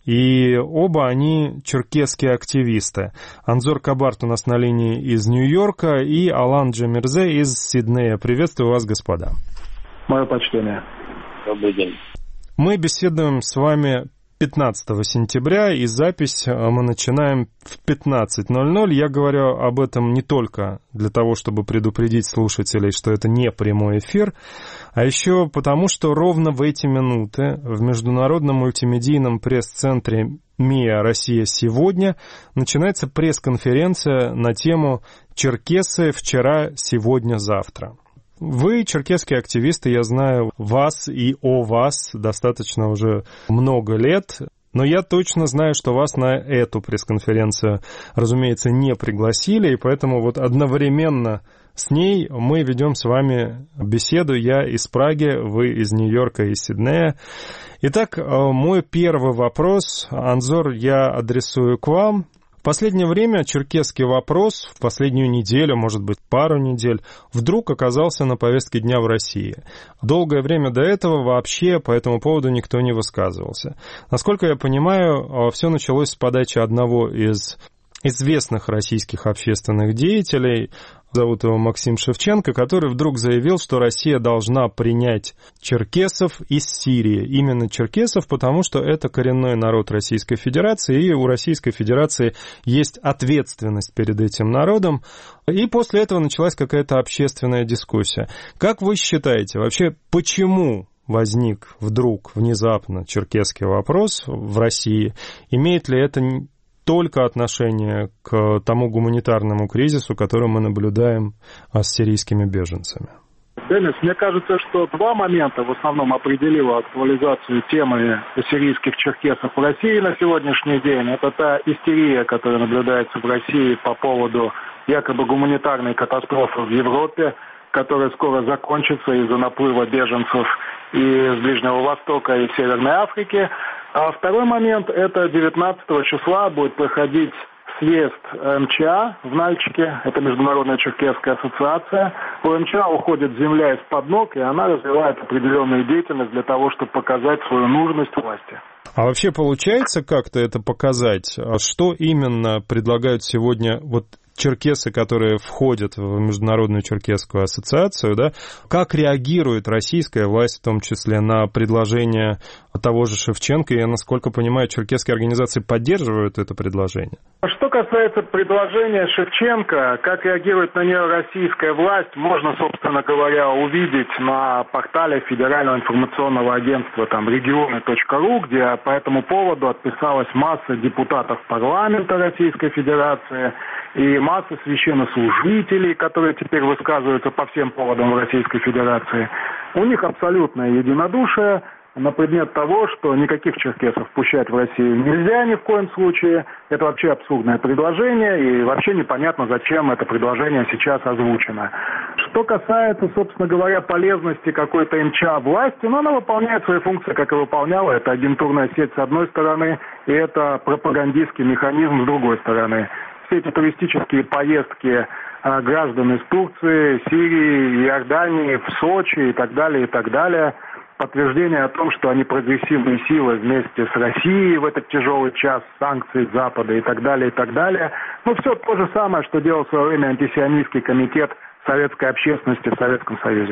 И оба они черкесские активисты. Анзор Кабарт у нас на линии из Нью-Йорка и Алан Джамирзе из Сиднея. Приветствую вас, господа. Мое почтение. Добрый день. Мы беседуем с вами пятнадцатого сентября, и запись мы начинаем в пятнадцать ноль ноль. Я говорю об этом не только для того, чтобы предупредить слушателей, что это не прямой эфир, а еще потому, что ровно в эти минуты в Международном мультимедийном пресс-центре МИА «Россия сегодня» начинается пресс-конференция на тему «Черкесы вчера, сегодня, завтра». Вы, черкесские активисты, я знаю вас и о вас достаточно уже много лет, но я точно знаю, что вас на эту пресс-конференцию, разумеется, не пригласили, и поэтому вот одновременно с ней мы ведем с вами беседу. Я из Праги, вы из Нью-Йорка и Сиднея. Итак, мой первый вопрос, Анзор, я адресую к вам. В последнее время черкесский вопрос, в последнюю неделю, может быть, пару недель, вдруг оказался на повестке дня в России. Долгое время до этого вообще по этому поводу никто не высказывался. Насколько я понимаю, все началось с подачи одного из известных российских общественных деятелей, зовут его Максим Шевченко, который вдруг заявил, что Россия должна принять черкесов из Сирии. Именно черкесов, потому что это коренной народ Российской Федерации, и у Российской Федерации есть ответственность перед этим народом. И после этого началась какая-то общественная дискуссия. Как вы считаете, вообще почему возник вдруг внезапно черкесский вопрос в России? Имеет ли это только отношение к тому гуманитарному кризису, который мы наблюдаем с сирийскими беженцами? Денис, мне кажется, что два момента в основном определило актуализацию темы сирийских черкесов в России на сегодняшний день. Это та истерия, которая наблюдается в России по поводу якобы гуманитарной катастрофы в Европе, которая скоро закончится из-за наплыва беженцев и из Ближнего Востока, и Северной Африки. А второй момент, это девятнадцатого числа будет проходить съезд эм че а в Нальчике, это Международная черкесская ассоциация. У эм че а уходит земля из-под ног, и она развивает определенную деятельность для того, чтобы показать свою нужность власти. А вообще получается как-то это показать? Что именно предлагают сегодня вот черкесы, которые входят в Международную черкесскую ассоциацию, да, как реагирует российская власть, в том числе, на предложение того же Шевченко? И, насколько понимаю, черкесские организации поддерживают это предложение. Что касается предложения Шевченко, как реагирует на нее российская власть, можно, собственно говоря, увидеть на портале Федерального информационного агентства там регионы точка ру, где по этому поводу отписалась масса депутатов парламента Российской Федерации и масса священнослужителей, которые теперь высказываются по всем поводам в Российской Федерации. У них абсолютное единодушие на предмет того, что никаких черкесов пущать в Россию нельзя ни в коем случае. Это вообще абсурдное предложение, и вообще непонятно, зачем это предложение сейчас озвучено. Что касается, собственно говоря, полезности какой-то эм че а власти, ну, она выполняет свои функции, как и выполняла. Это агентурная сеть с одной стороны, и это пропагандистский механизм с другой стороны. Все эти туристические поездки а, граждан из Турции, Сирии, Иордании, в Сочи и так далее, и так далее, подтверждение о том, что они прогрессивные силы вместе с Россией в этот тяжелый час, санкций Запада и так далее, и так далее. Ну, все то же самое, что делал в свое время антисионистский комитет советской общественности в Советском Союзе.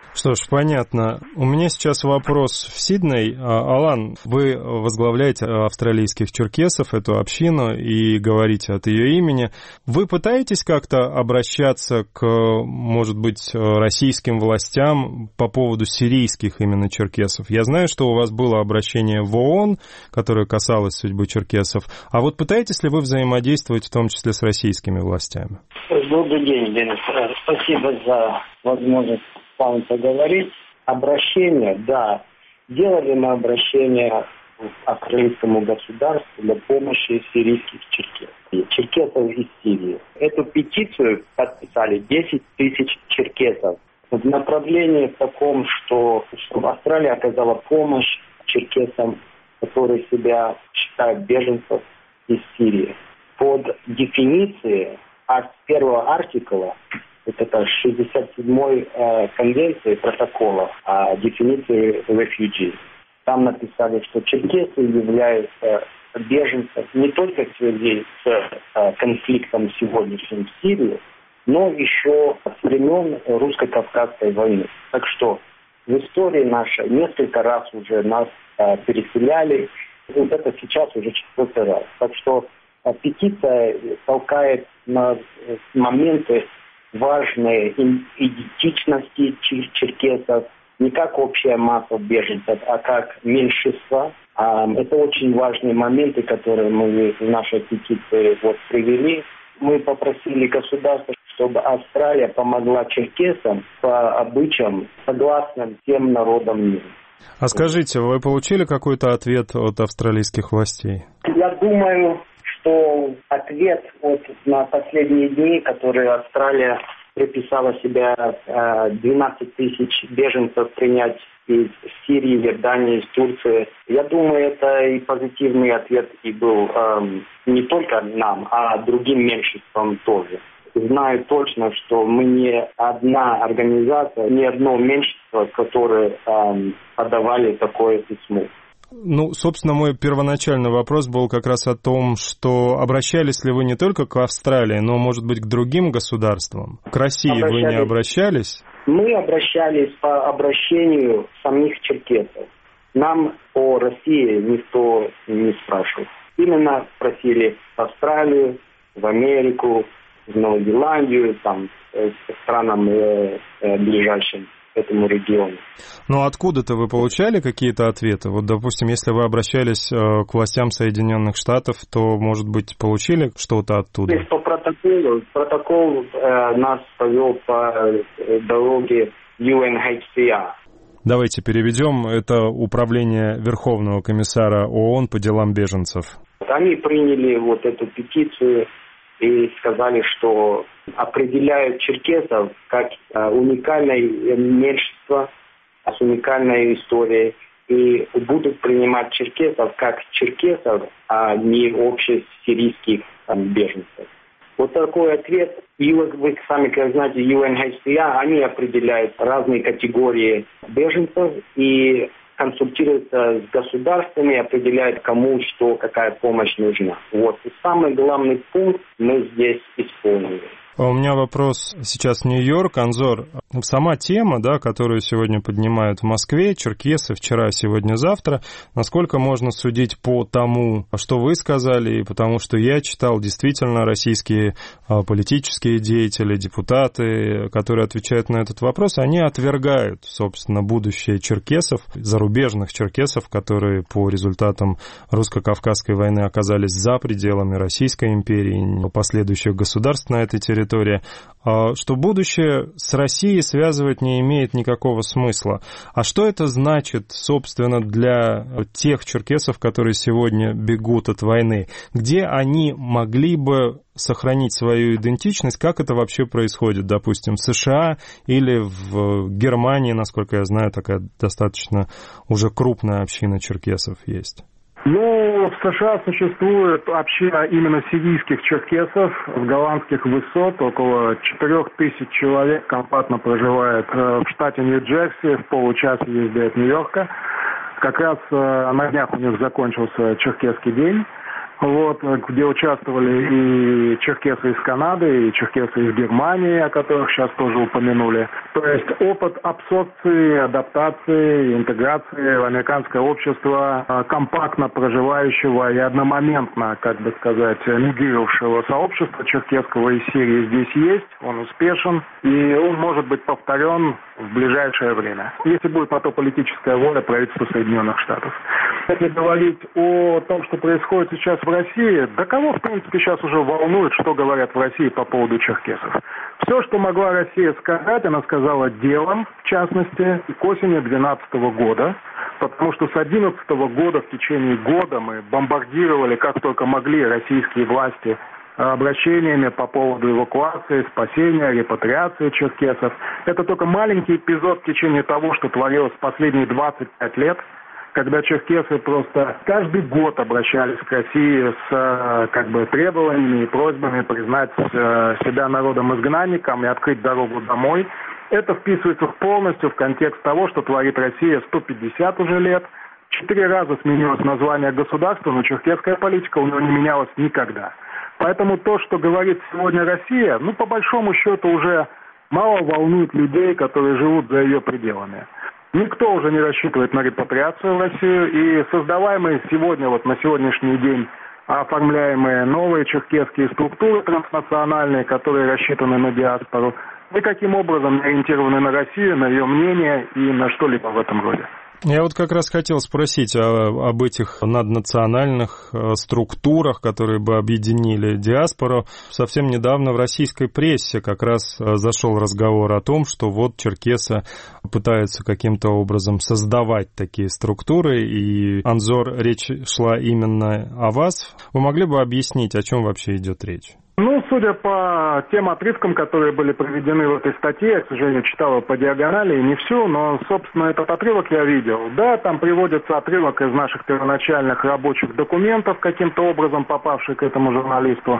Что ж, понятно. У меня сейчас вопрос в Сидней. Алан, вы возглавляете австралийских черкесов, эту общину, и говорите от ее имени. Вы пытаетесь как-то обращаться к, может быть, российским властям по поводу сирийских именно черкесов? Я знаю, что у вас было обращение в ООН, которое касалось судьбы черкесов. А вот пытаетесь ли вы взаимодействовать в том числе с российскими властями? Добрый день, Денис. Спасибо за возможность с вами поговорить. Обращение, да. Делали мы обращение к австралийскому государству для помощи сирийских черкесов. Черкесов из Сирии. Эту петицию подписали десять тысяч черкесов. В направлении таком, что чтобы Австралия оказала помощь черкесам, которые себя считают беженцев из Сирии. Под дефиницией от первого артикла, это шестьдесят седьмой э, конвенции протокола о дефиниции refugee. Там написали, что черкесы являются беженцами не только в связи с э, конфликтом сегодняшним в Сирии, но еще с времен русско-кавказской войны. Так что в истории нашей несколько раз уже нас э, переселяли. Вот это сейчас уже четвертый раз. Так что э, петиция толкает на э, моменты важные идентичности черкесов, не как общая масса беженцев, а как меньшинство. Это очень важные моменты, которые мы в нашей петиции вот привели. Мы попросили государство, чтобы Австралия помогла черкесам по обычаям, согласным всем народам мира. А скажите, вы получили какой-то ответ от австралийских властей? Я думаю, что ответ вот на последние дни, которые Австралия приписала себя двенадцать тысяч беженцев принять из Сирии, Иордании, из Турции, я думаю, это и позитивный ответ и был эм, не только нам, а другим меньшинствам тоже. Знаю точно, что мы не одна организация, не одно меньшинство, которые эм, подавали такое письмо. Ну, собственно, мой первоначальный вопрос был как раз о том, что обращались ли вы не только к Австралии, но, может быть, к другим государствам? К России вы не обращались? Мы обращались по обращению самих черкесов. Нам о России никто не спрашивал. Именно просили в Австралию, в Америку, в Новую Зеландию, там, странам э, э, ближайшим этому региону. Ну, откуда-то вы получали какие-то ответы? Вот, допустим, если вы обращались э, к властям Соединенных Штатов, то, может быть, получили что-то оттуда? По протоколу, протокол э, нас повел по э, дороге ю эн эйч си ар. Давайте переведем. Это Управление Верховного комиссара ООН по делам беженцев. Они приняли вот эту петицию и сказали, что определяют черкесов как уникальное меньшинство с уникальной историей и будут принимать черкесов как черкесов, а не общесирийских там, беженцев. Вот такой ответ. И вы сами, как знаете, ю эн эйч си ар, они определяют разные категории беженцев и консультируются с государствами, определяют, кому что, какая помощь нужна. Вот. И самый главный пункт мы здесь исполнили. У меня вопрос сейчас Нью-Йорк, Анзор. Сама тема, да, которую сегодня поднимают в Москве, черкесы вчера, сегодня, завтра, насколько можно судить по тому, что вы сказали, и потому что я читал, действительно, российские политические деятели, депутаты, которые отвечают на этот вопрос, они отвергают, собственно, будущее черкесов, зарубежных черкесов, которые по результатам русско-кавказской войны оказались за пределами Российской империи, последующих государств на этой территории, что будущее с Россией связывать не имеет никакого смысла. А что это значит, собственно, для тех черкесов, которые сегодня бегут от войны? Где они могли бы сохранить свою идентичность? Как это вообще происходит, допустим, в США или в Германии, насколько я знаю, такая достаточно уже крупная община черкесов есть? Ну, в США существует община именно сирийских черкесов с голландских высот. Около четырех тысяч человек компактно проживает в штате Нью-Джерси, в получасе езды от Нью-Йорка. Как раз на днях у них закончился черкесский день. вот, где участвовали и черкесы из Канады, и черкесы из Германии, о которых сейчас тоже упомянули. То есть опыт абсорбции, адаптации, интеграции в американское общество компактно проживающего и одномоментно, как бы сказать, мигрировавшего сообщества черкесского из Сирии здесь есть, он успешен, и он может быть повторен в ближайшее время, если будет на то политическая воля правительства Соединенных Штатов. Если говорить о том, что происходит сейчас в России, да кого, в принципе, сейчас уже волнует, что говорят в России по поводу черкесов? Все, что могла Россия сказать, она сказала делом, в частности, к осени две тысячи двенадцатого года, потому что с две тысячи одиннадцатого года в течение года мы бомбардировали, как только могли, российские власти обращениями по поводу эвакуации, спасения, репатриации черкесов. Это только маленький эпизод в течение того, что творилось последние двадцать пять лет, когда черкесы просто каждый год обращались к России с как бы требованиями и просьбами признать себя народом-изгнанником и открыть дорогу домой. Это вписывается полностью в контекст того, что творит Россия сто пятьдесят уже лет. Четыре раза сменилось название государства, но черкесская политика у него не менялась никогда. Поэтому то, что говорит сегодня Россия, ну, по большому счету, уже мало волнует людей, которые живут за ее пределами. Никто уже не рассчитывает на репатриацию в Россию, и создаваемые сегодня, вот на сегодняшний день, оформляемые новые черкесские структуры транснациональные, которые рассчитаны на диаспору, никаким образом не ориентированы на Россию, на ее мнение и на что-либо в этом роде. Я вот как раз хотел спросить о, об этих наднациональных структурах, которые бы объединили диаспору. Совсем недавно в российской прессе как раз зашел разговор о том, что вот черкесы пытаются каким-то образом создавать такие структуры, и, Анзор, речь шла именно о вас. Вы могли бы объяснить, о чем вообще идет речь? Ну, судя по тем отрывкам, которые были приведены в этой статье, я, к сожалению, читал по диагонали, не всю, но, собственно, этот отрывок я видел. Да, там приводится отрывок из наших первоначальных рабочих документов, каким-то образом попавший к этому журналисту.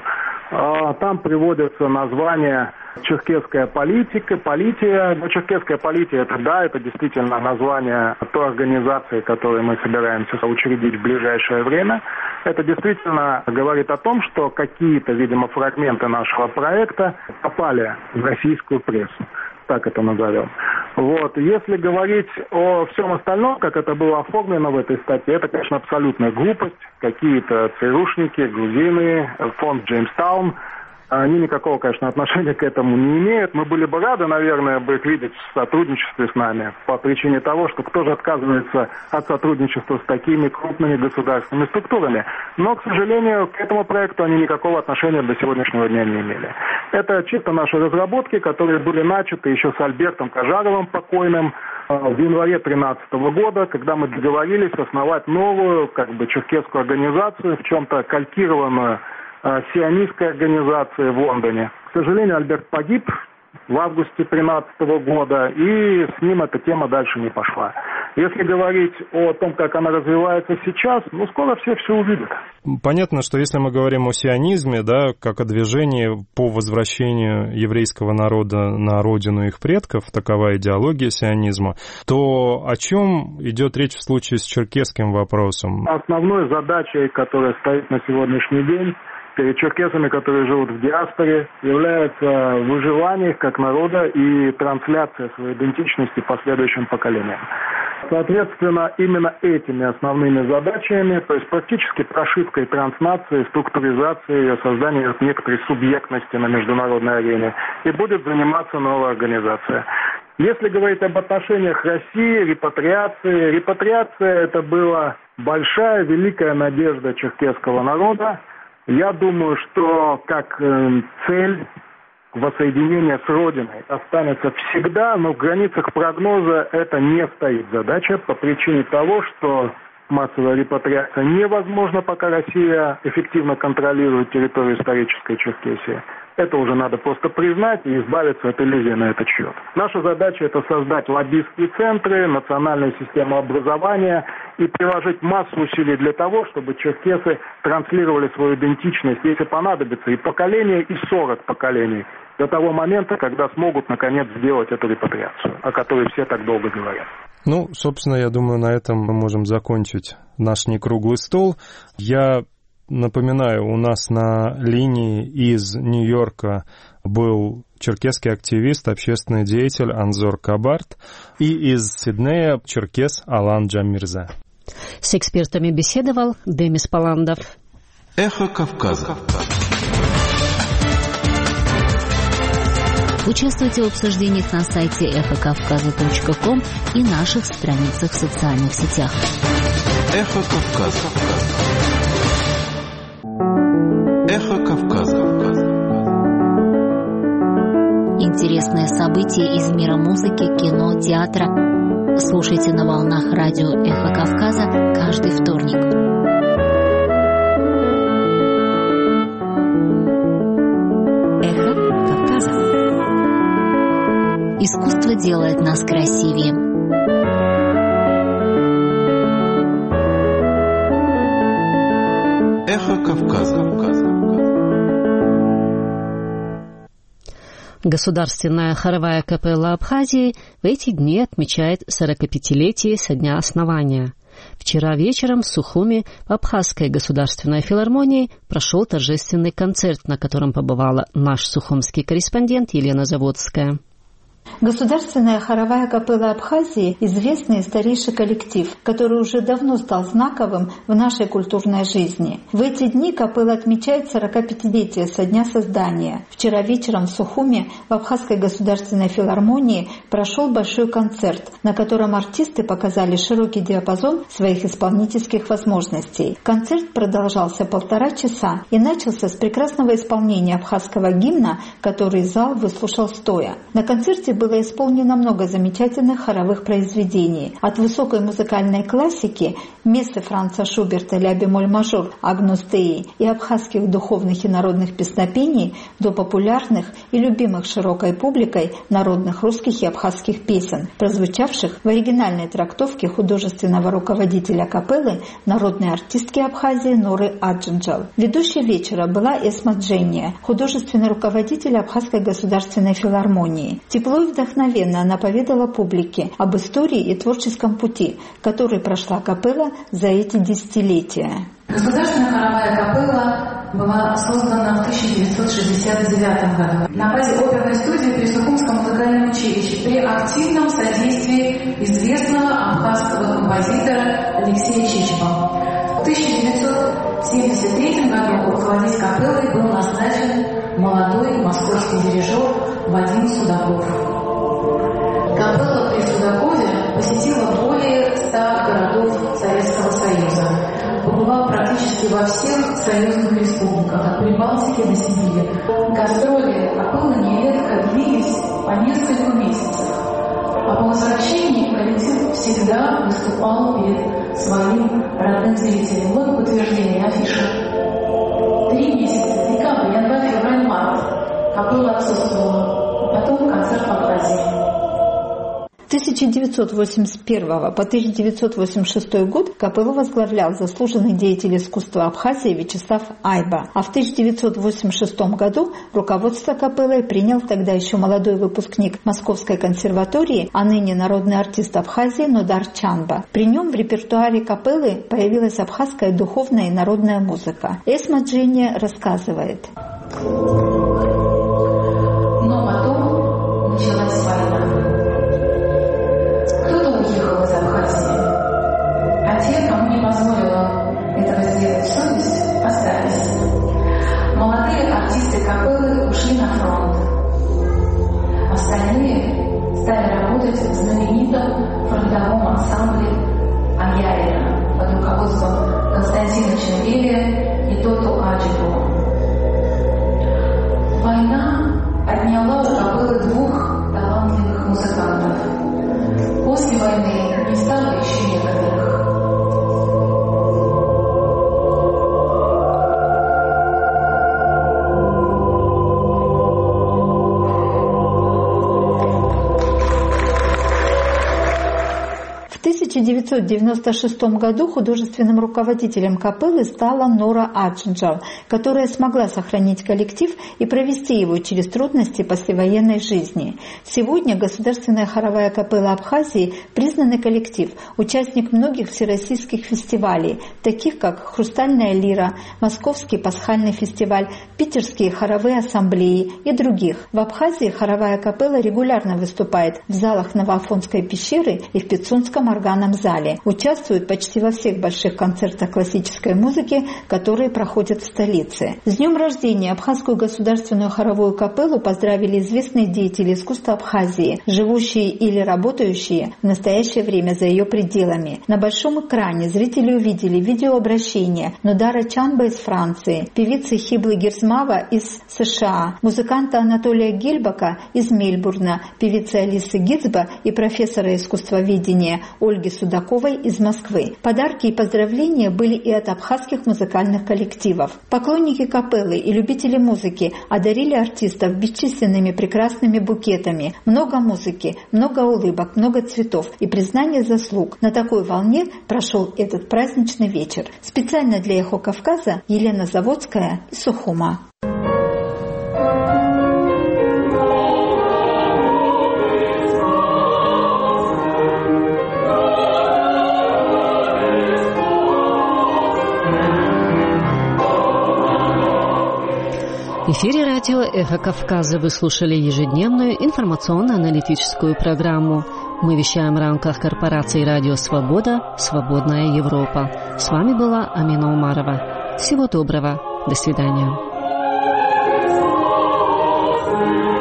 Там приводятся названия черкесская политика, полития. Ну, черкесская полития, это да, это действительно название той организации, которую мы собираемся учредить в ближайшее время. Это действительно говорит о том, что какие-то, видимо, фрагменты нашего проекта попали в российскую прессу. Так это назовем. Вот. Если говорить о всем остальном, как это было оформлено в этой статье, это, конечно, абсолютная глупость. Какие-то ЦРУшники, грузины, фонд Джеймстаун, они никакого, конечно, отношения к этому не имеют. Мы были бы рады, наверное, бы их видеть в сотрудничестве с нами, по причине того, что кто же отказывается от сотрудничества с такими крупными государственными структурами. Но, к сожалению, к этому проекту они никакого отношения до сегодняшнего дня не имели. Это чисто наши разработки, которые были начаты еще с Альбертом Кажаровым покойным в январе две тысячи тринадцатого года, когда мы договорились основать новую, как бы, черкесскую организацию, в чем-то калькированную сионистской организации в Лондоне. К сожалению, Альберт погиб в августе две тысячи тринадцатого года, и с ним эта тема дальше не пошла. Если говорить о том, как она развивается сейчас, ну, скоро все все увидят. Понятно, что если мы говорим о сионизме, да, как о движении по возвращению еврейского народа на родину их предков, такова идеология сионизма, то о чем идет речь в случае с черкесским вопросом? Основной задачей, которая стоит на сегодняшний день перед черкесами, которые живут в диаспоре, является выживание их как народа и трансляция своей идентичности последующим поколениям. Соответственно, именно этими основными задачами, то есть практически прошивкой транснации, структуризацией ее, созданием некоторой субъектности на международной арене, и будет заниматься новая организация. Если говорить об отношениях России, репатриации, репатриация это была большая, великая надежда черкесского народа. Я думаю, что как э, цель воссоединения с Родиной останется всегда, но в границах прогноза это не стоит задача по причине того, что массовая репатриация невозможна, пока Россия эффективно контролирует территорию исторической Черкесии. Это уже надо просто признать и избавиться от иллюзий на этот счет. Наша задача – это создать лоббистские центры, национальную систему образования и приложить массу усилий для того, чтобы черкесы транслировали свою идентичность, если понадобится, и поколение, и сорок поколений, до того момента, когда смогут, наконец, сделать эту репатриацию, о которой все так долго говорят. Ну, собственно, я думаю, на этом мы можем закончить наш некруглый стол. Я напоминаю, у нас на линии из Нью-Йорка был черкесский активист, общественный деятель Анзор Кабарт, и из Сиднея черкес Алан Джаммирза. С экспертами беседовал Демис Паландов. Эхо Кавказа. Участвуйте в обсуждениях на сайте эхо кавказа точка ком и наших страницах в социальных сетях. Эхо Кавказа. Эхо Кавказа. Интересные события из мира музыки, кино, театра. Слушайте на волнах радио «Эхо Кавказа» каждый вторник. «Эхо Кавказа». Искусство делает нас красивее. Эхо Кавказа. Государственная хоровая капелла Абхазии в эти дни отмечает сорокапятилетие со дня основания. Вчера вечером в Сухуми в Абхазской государственной филармонии прошел торжественный концерт, на котором побывала наш сухумский корреспондент Елена Заводская. Государственная хоровая капелла Абхазии – известный и старейший коллектив, который уже давно стал знаковым в нашей культурной жизни. В эти дни капелла отмечает сорокапятилетие со дня создания. Вчера вечером в Сухуме в Абхазской государственной филармонии прошел большой концерт, на котором артисты показали широкий диапазон своих исполнительских возможностей. Концерт продолжался полтора часа и начался с прекрасного исполнения абхазского гимна, который зал выслушал стоя. На концерте было исполнено много замечательных хоровых произведений. От высокой музыкальной классики мессы Франца Шуберта «Ля бемоль мажор» Агнус Деи и абхазских духовных и народных песнопений до популярных и любимых широкой публикой народных русских и абхазских песен, прозвучавших в оригинальной трактовке художественного руководителя капеллы, народной артистки Абхазии Нуры Аджинджал. Ведущей вечера была Эсма Дженния, художественный руководитель Абхазской государственной филармонии. Тепло и вдохновенно она поведала публике об истории и творческом пути, который прошла капелла за эти десятилетия. Государственная хоровая капелла была создана в тысяча девятьсот шестьдесят девятом году на базе оперной студии при Сухумском музыкальном училище при активном содействии известного абхазского композитора Алексея Чичева. В тысяча девятьсот семьдесят третьем году руководить капеллой был назначен молодой московский дирижер Вадим Судаков. Капелла при Судакове посетила более ста городов Советского Союза. Побывал практически во всех союзных республиках, от Прибалтики до Сибири. Гастроли капеллы нередко длились по несколько месяцев. А по возвращении коллектив всегда выступал перед своим родным зрителем. Вот подтверждение афиши. Три месяца, декабрь, январь, февраль, март. Капелла отсутствовала. Потом концерт в Абхазии. С тысяча девятьсот восемьдесят первого по тысяча девятьсот восемьдесят шестой год капеллу возглавлял заслуженный деятель искусства Абхазии Вячеслав Айба, а в тысяча девятьсот восемьдесят шестом году руководство капеллой принял тогда еще молодой выпускник Московской консерватории, а ныне народный артист Абхазии Нодар Чанба. При нем в репертуаре капеллы появилась абхазская духовная и народная музыка. Эсма Дженния рассказывает. Но потом началась война. Уехал из Абхазии, а те, кому не позволила этого сделать совесть, остались. Молодые артисты капеллы ушли на фронт. Остальные стали работать в знаменитом фронтовом ансамбле Аярина под руководством Константина Чембеля и Тото Аджипова. тысяча девятьсот девяносто шестом году художественным руководителем капеллы стала Нора Аджинджал, которая смогла сохранить коллектив и провести его через трудности послевоенной жизни. Сегодня Государственная хоровая капелла Абхазии – признанный коллектив, участник многих всероссийских фестивалей, таких как «Хрустальная лира», Московский пасхальный фестиваль, питерские хоровые ассамблеи и других. В Абхазии хоровая капелла регулярно выступает в залах Новоафонской пещеры и в Пицунском органном зале. Участвует почти во всех больших концертах классической музыки, которые проходят в столице. С днем рождения Абхазскую государственную хоровую капеллу поздравили известные деятели искусства Абхазии, живущие или работающие в настоящее время за ее пределами. На большом экране зрители увидели видеообращение Нудара Чанба из Франции, певицы Хиблы Герсмава из США, музыканта Анатолия Гильбака из Мельбурна, певицы Алисы Гицба и профессора искусствоведения Ольги Судаковой из Москвы. Подарки и поздравления были и от абхазских музыкальных коллективов. Поклонники капеллы и любители музыки одарили артистов бесчисленными прекрасными букетами. Много музыки, много улыбок, много цветов и признания заслуг. На такой волне прошел этот праздничный вечер. Специально для «Эхо Кавказа» Елена Заводская из Сухума. В эфире радио «Эхо Кавказа» вы слушали ежедневную информационно-аналитическую программу. Мы вещаем в рамках корпорации «Радио Свобода. Свободная Европа». С вами была Амина Умарова. Всего доброго. До свидания.